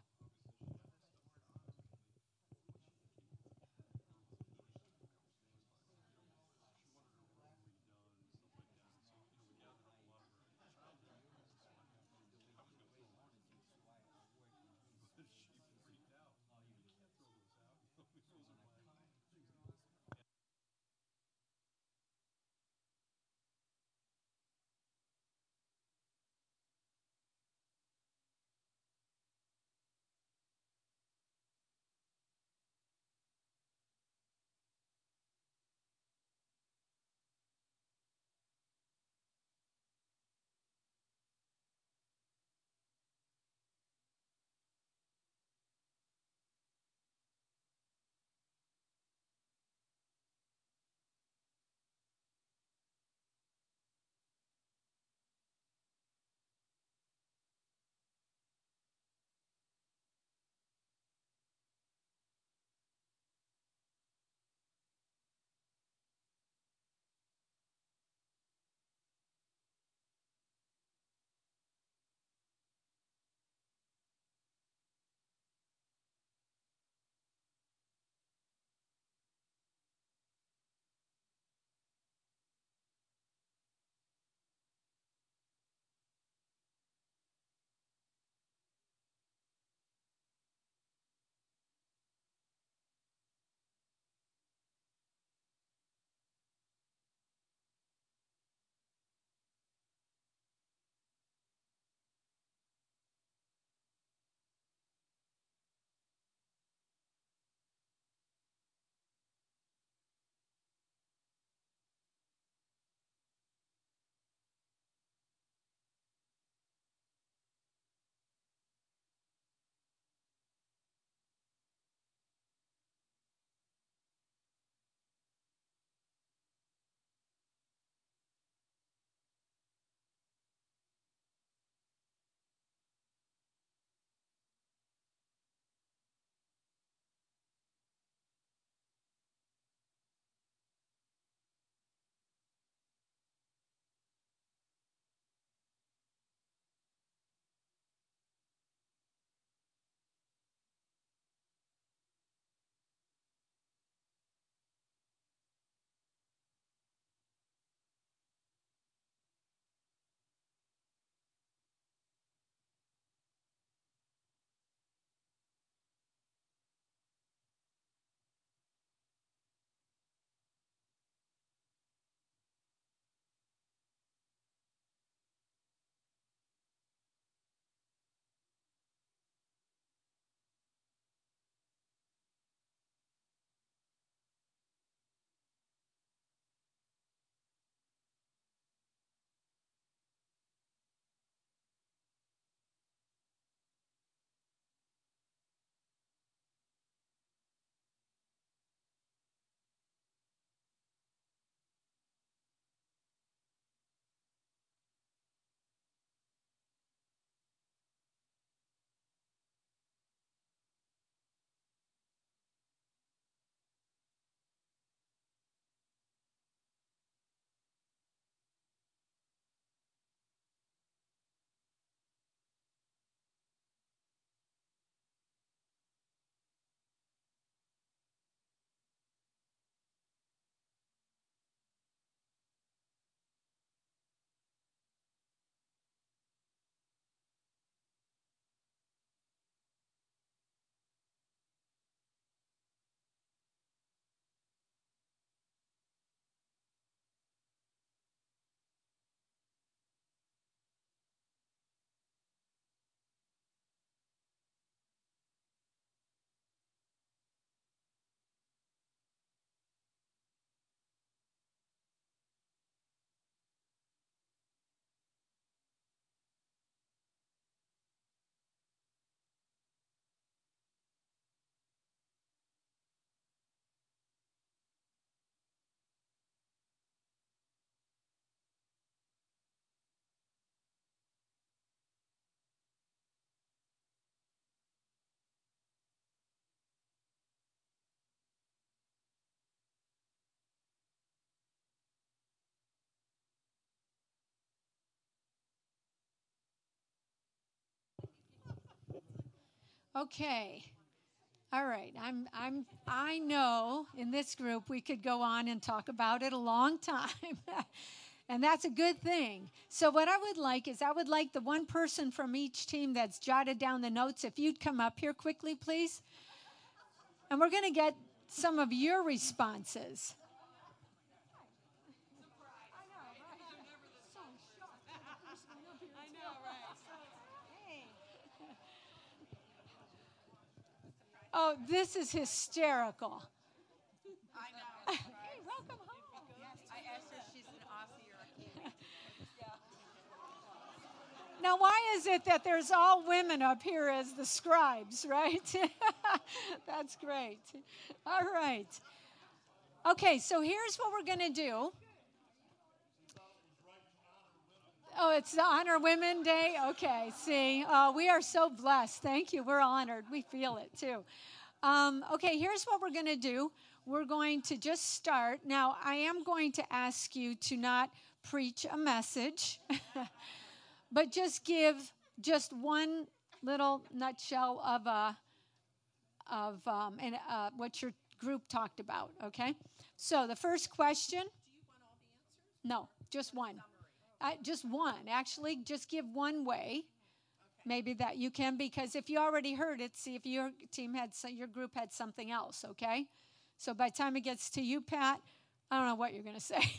Okay. All right. I know in this group we could go on and talk about it a long time. And that's a good thing. So what I would like is I would like the one person from each team that's jotted down the notes, if you'd come up here quickly, please. And we're going to get some of your responses. Oh, this is hysterical. I know. Hey, welcome home. I asked her if she's an Aussie or a Kiwi. Now, why is it that there's all women up here as the scribes, right? That's great. All right. Okay, so here's what we're going to do. Oh, it's the Honor Women Day? Okay, see. We are so blessed. Thank you. We're honored. We feel it, too. Okay, here's what we're going to do. We're going to just start. Now, I am going to ask you to not preach a message, but just give just one little nutshell of what your group talked about, okay? So the first question. Do you want all the answers? No, just one. Just one. Actually, just give one way. Okay. Maybe that you can, because if you already heard it, see if your group had something else, okay? So by the time it gets to you, Pat, I don't know what you're going to say.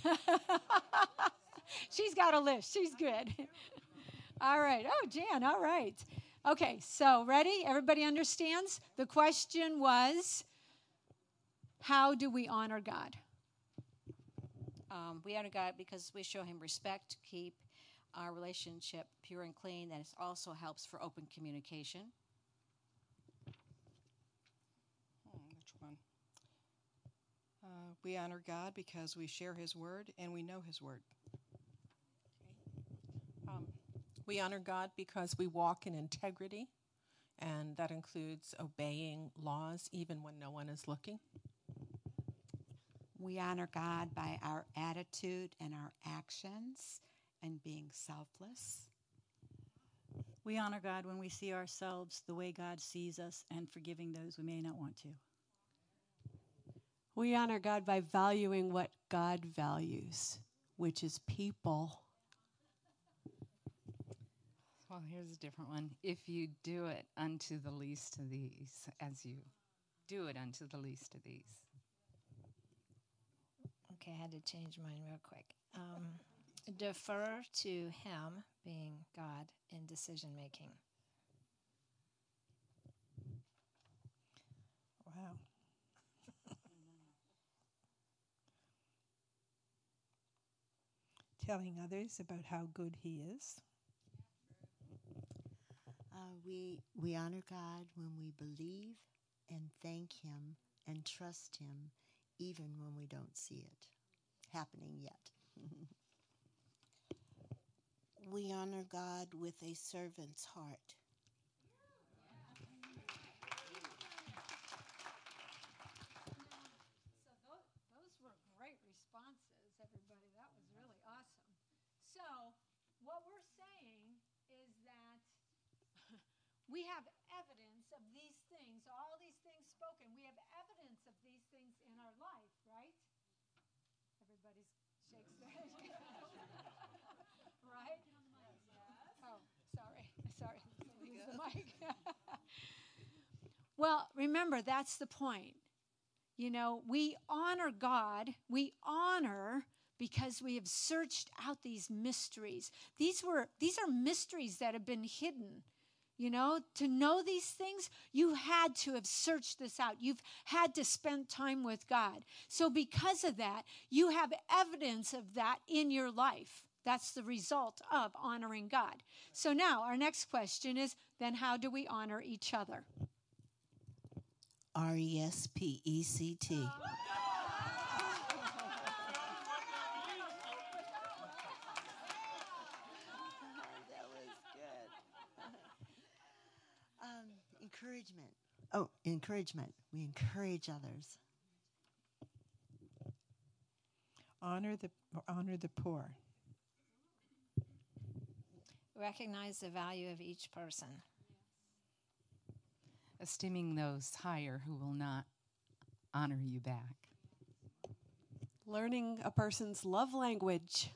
She's got a list. She's good. All right. Oh, Jan, all right. Okay, so ready? Everybody understands? The question was, how do we honor God? We honor God because we show him respect, keep our relationship pure and clean, and it also helps for open communication. Which one? We honor God because we share his word and we know his word. Okay. We honor God because we walk in integrity, and that includes obeying laws even when no one is looking. We honor God by our attitude and our actions and being selfless. We honor God when we see ourselves the way God sees us and forgiving those we may not want to. We honor God by valuing what God values, which is people. Well, here's a different one. If you do it unto the least of these, as you do it unto the least of these. Okay, I had to change mine real quick. Defer to him, being God, in decision making. Wow. Telling others about how good he is. We honor God when we believe and thank him and trust him even when we don't see it happening yet. We honor God with a servant's heart. So those were great responses, everybody. That was really awesome. So what we're saying is that we have evidence of these things, all these things spoken. We have evidence of these things in our life, right? Everybody shakes their head. Right? Oh, sorry. Use the mic. Well, remember, that's the point. You know, we honor God. We honor because we have searched out these mysteries. These are mysteries that have been hidden. You know, to know these things, you had to have searched this out. You've had to spend time with God. So because of that, you have evidence of that in your life. That's the result of honoring God. So now our next question is, then how do we honor each other? RESPECT. Encouragement. We encourage others. Honor the poor. Recognize the value of each person. esteeming those higher who will not honor you back. Learning a person's love language.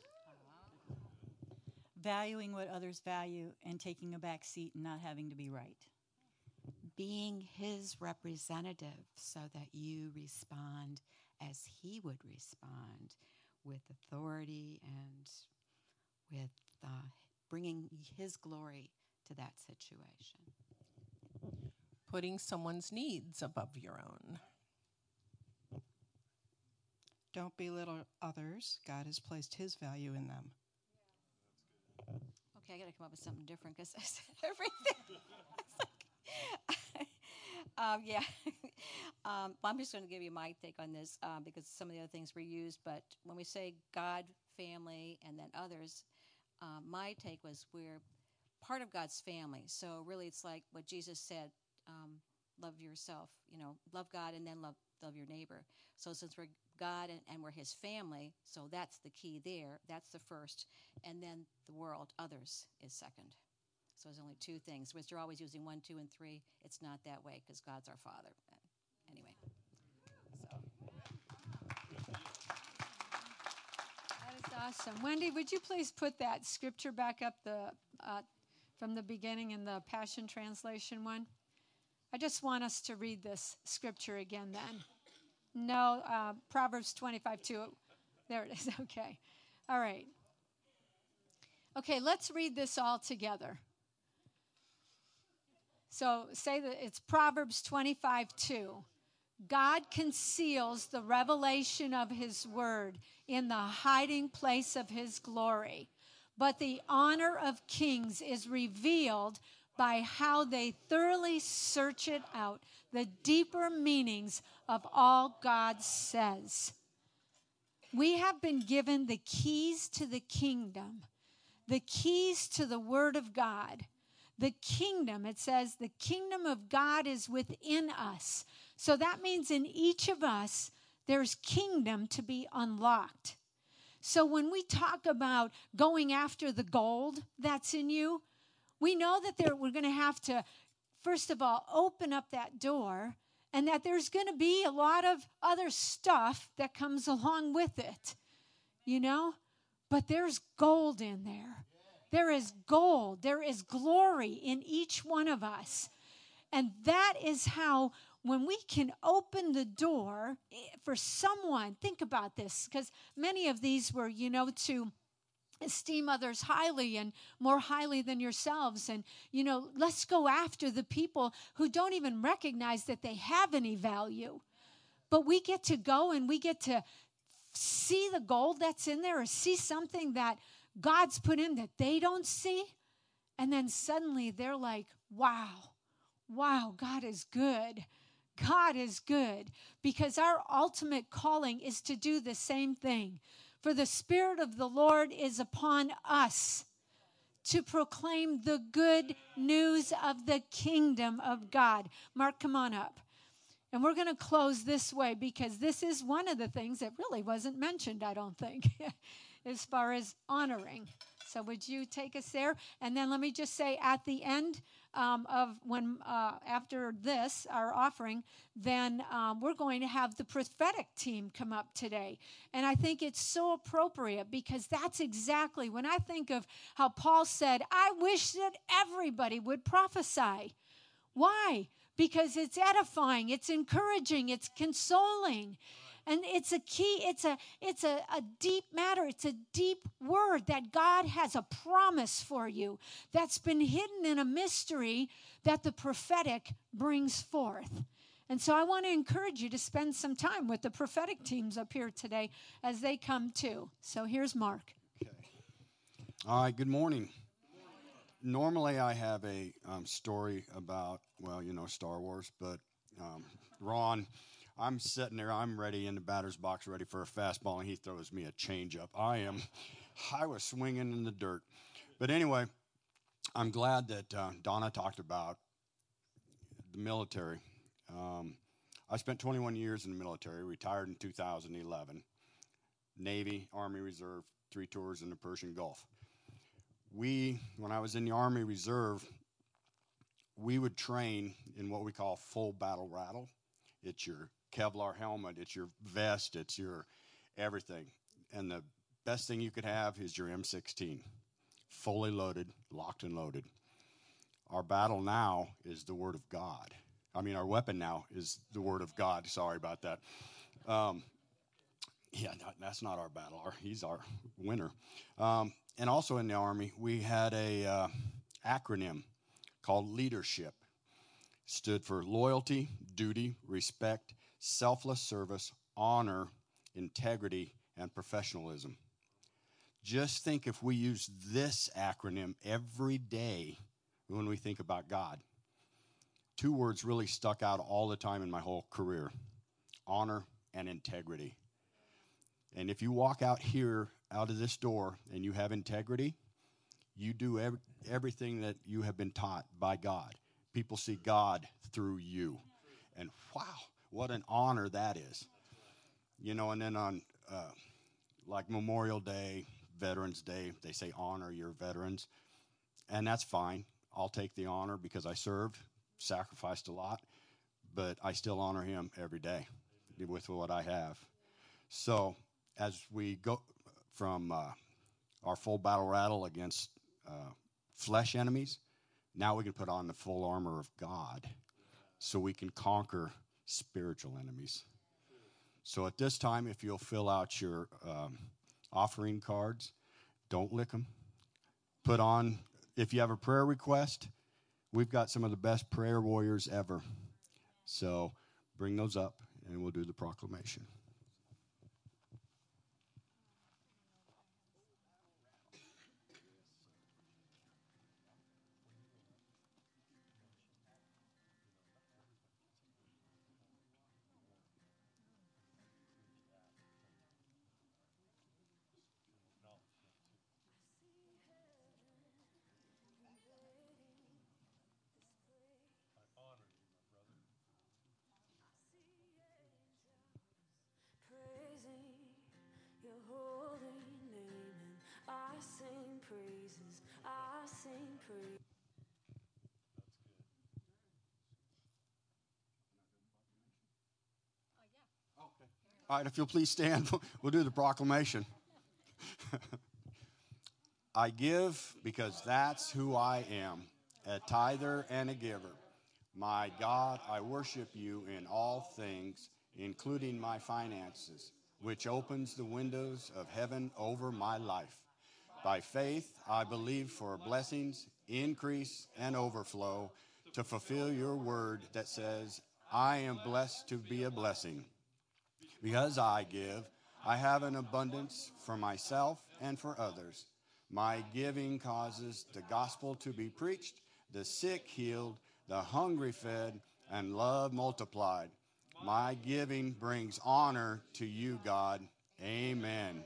Valuing what others value and taking a back seat and not having to be right. Being his representative so that you respond as he would respond, with authority and with bringing his glory to that situation. Putting someone's needs above your own. Don't belittle others. God has placed his value in them. Okay, I got to come up with something different because I said everything. Yeah. I'm just going to give you my take on this because some of the other things were used. But when we say God, family, and then others, my take was we're part of God's family. So really it's like what Jesus said, love yourself, love God and then love your neighbor. So since we're God and we're his family, so that's the key there. That's the first. And then the world, others, is second. So there's only two things. Which you're always using 1, 2, and 3. It's not that way because God's our Father. Anyway. That is awesome. Wendy, would you please put that scripture back up from the beginning in the Passion Translation one? I just want us to read this scripture again then. No, Proverbs 25:2. There it is. Okay. All right. Okay, let's read this all together. So say that it's Proverbs 25:2. God conceals the revelation of his word in the hiding place of his glory. But the honor of kings is revealed by how they thoroughly search it out, the deeper meanings of all God says. We have been given the keys to the kingdom, the keys to the word of God. The kingdom, it says, the kingdom of God is within us. So that means in each of us, there's kingdom to be unlocked. So when we talk about going after the gold that's in you, we know that we're going to have to, first of all, open up that door, and that there's going to be a lot of other stuff that comes along with it, But there's gold in there. There is gold. There is glory in each one of us. And that is how, when we can open the door for someone, think about this, because many of these were, to esteem others highly and more highly than yourselves. And, let's go after the people who don't even recognize that they have any value. But we get to go and we get to see the gold that's in there, or see something that God's put in that they don't see. And then suddenly they're like, wow, God is good. God is good. Because our ultimate calling is to do the same thing. For the Spirit of the Lord is upon us to proclaim the good news of the kingdom of God. Mark, come on up. And we're going to close this way because this is one of the things that really wasn't mentioned, I don't think, as far as honoring. So would you take us there? And then let me just say at the end after this, our offering, then we're going to have the prophetic team come up today. And I think it's so appropriate because that's exactly, when I think of how Paul said, I wish that everybody would prophesy. Why? Because it's edifying, it's encouraging, it's consoling. And it's a key, it's a deep matter. It's a deep word that God has a promise for you that's been hidden in a mystery that the prophetic brings forth. And so I want to encourage you to spend some time with the prophetic teams up here today as they come too. So here's Mark. Okay. All right, good morning. Normally I have a story about, Star Wars, but Ron, I'm sitting there, I'm ready in the batter's box, ready for a fastball, and he throws me a changeup. I was swinging in the dirt. But anyway, I'm glad that Donna talked about the military. I spent 21 years in the military, retired in 2011. Navy, Army Reserve, 3 tours in the Persian Gulf. When I was in the Army Reserve, we would train in what we call full battle rattle. It's your Kevlar helmet, it's your vest, it's your everything. And the best thing you could have is your M16, fully loaded, locked and loaded. Our battle now is the Word of God. I mean, our weapon now is the Word of God. Sorry about that. That's not our battle. He's our winner. And also in the Army, we had a acronym called LEADERSHIP. Stood for loyalty, duty, respect, selfless service, honor, integrity, and professionalism. Just think if we use this acronym every day when we think about God. 2 words really stuck out all the time in my whole career: honor and integrity. And if you walk out of this door, and you have integrity, you do everything that you have been taught by God. People see God through you. And wow, what an honor that is. And then on like Memorial Day, Veterans Day, they say honor your veterans. And that's fine. I'll take the honor because I served, sacrificed a lot, but I still honor him every day with what I have. So as we go from our full battle rattle against flesh enemies, now we can put on the full armor of God so we can conquer spiritual enemies. So at this time, if you'll fill out your offering cards, don't lick them. Put on, if you have a prayer request, we've got some of the best prayer warriors ever. So bring those up and we'll do the proclamation. All right, if you'll please stand, we'll do the proclamation. I give because that's who I am, a tither and a giver. My God, I worship you in all things, including my finances, which opens the windows of heaven over my life. By faith, I believe for blessings, increase, and overflow to fulfill your word that says, I am blessed to be a blessing. Because I give, I have an abundance for myself and for others. My giving causes the gospel to be preached, the sick healed, the hungry fed, and love multiplied. My giving brings honor to you, God. Amen.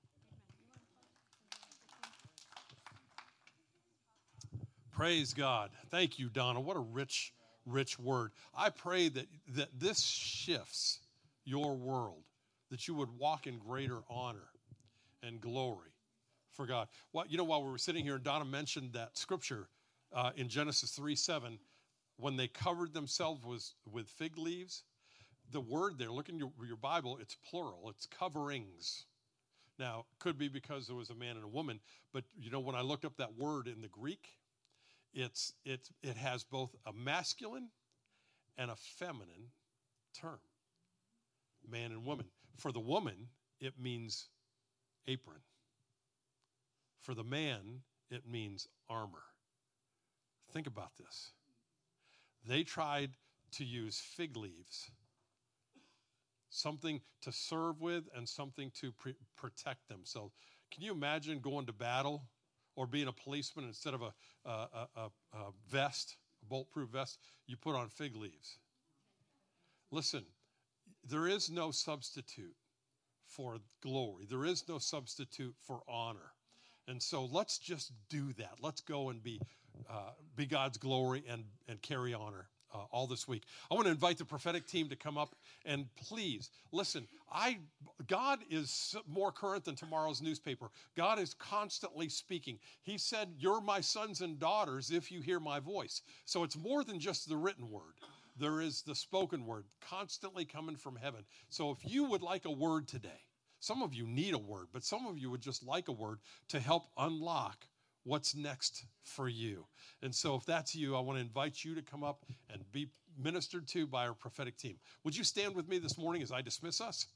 Praise God. Thank you, Donna. What a rich, rich word. I pray that this shifts your world, that you would walk in greater honor and glory for God. While we were sitting here, Donna mentioned that scripture in Genesis 3:7, when they covered themselves with fig leaves. The word there, look in your Bible, it's plural. It's coverings. Now, it could be because there was a man and a woman, but when I looked up that word in the Greek, it has both a masculine and a feminine term. Man and woman. For the woman, it means apron. For the man, it means armor. Think about this. They tried to use fig leaves, something to serve with and something to protect themselves. Can you imagine going to battle or being a policeman, instead of a vest, a bulletproof vest, you put on fig leaves? Listen, there is no substitute for glory. There is no substitute for honor. And so let's just do that. Let's go and be God's glory and carry honor all this week. I want to invite the prophetic team to come up, and please listen. God is more current than tomorrow's newspaper. God is constantly speaking. He said, "You're my sons and daughters if you hear my voice." So it's more than just the written word. There is the spoken word constantly coming from heaven. So if you would like a word today, some of you need a word, but some of you would just like a word to help unlock what's next for you. And so if that's you, I want to invite you to come up and be ministered to by our prophetic team. Would you stand with me this morning as I dismiss us?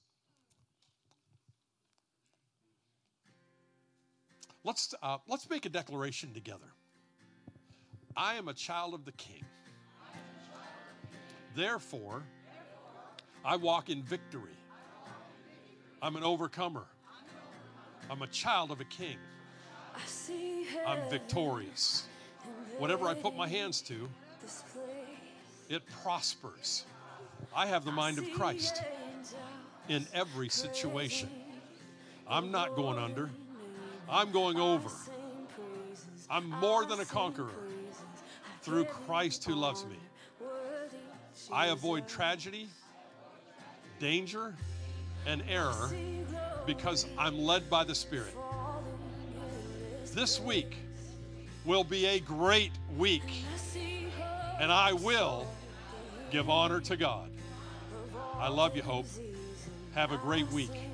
Let's make a declaration together. I am a child of the King. Therefore, I walk in victory. I'm an overcomer. I'm a child of a King. I'm victorious. Whatever I put my hands to, it prospers. I have the mind of Christ in every situation. I'm not going under. I'm going over. I'm more than a conqueror through Christ who loves me. I avoid tragedy, danger, and error because I'm led by the Spirit. This week will be a great week, and I will give honor to God. I love you, Hope. Have a great week.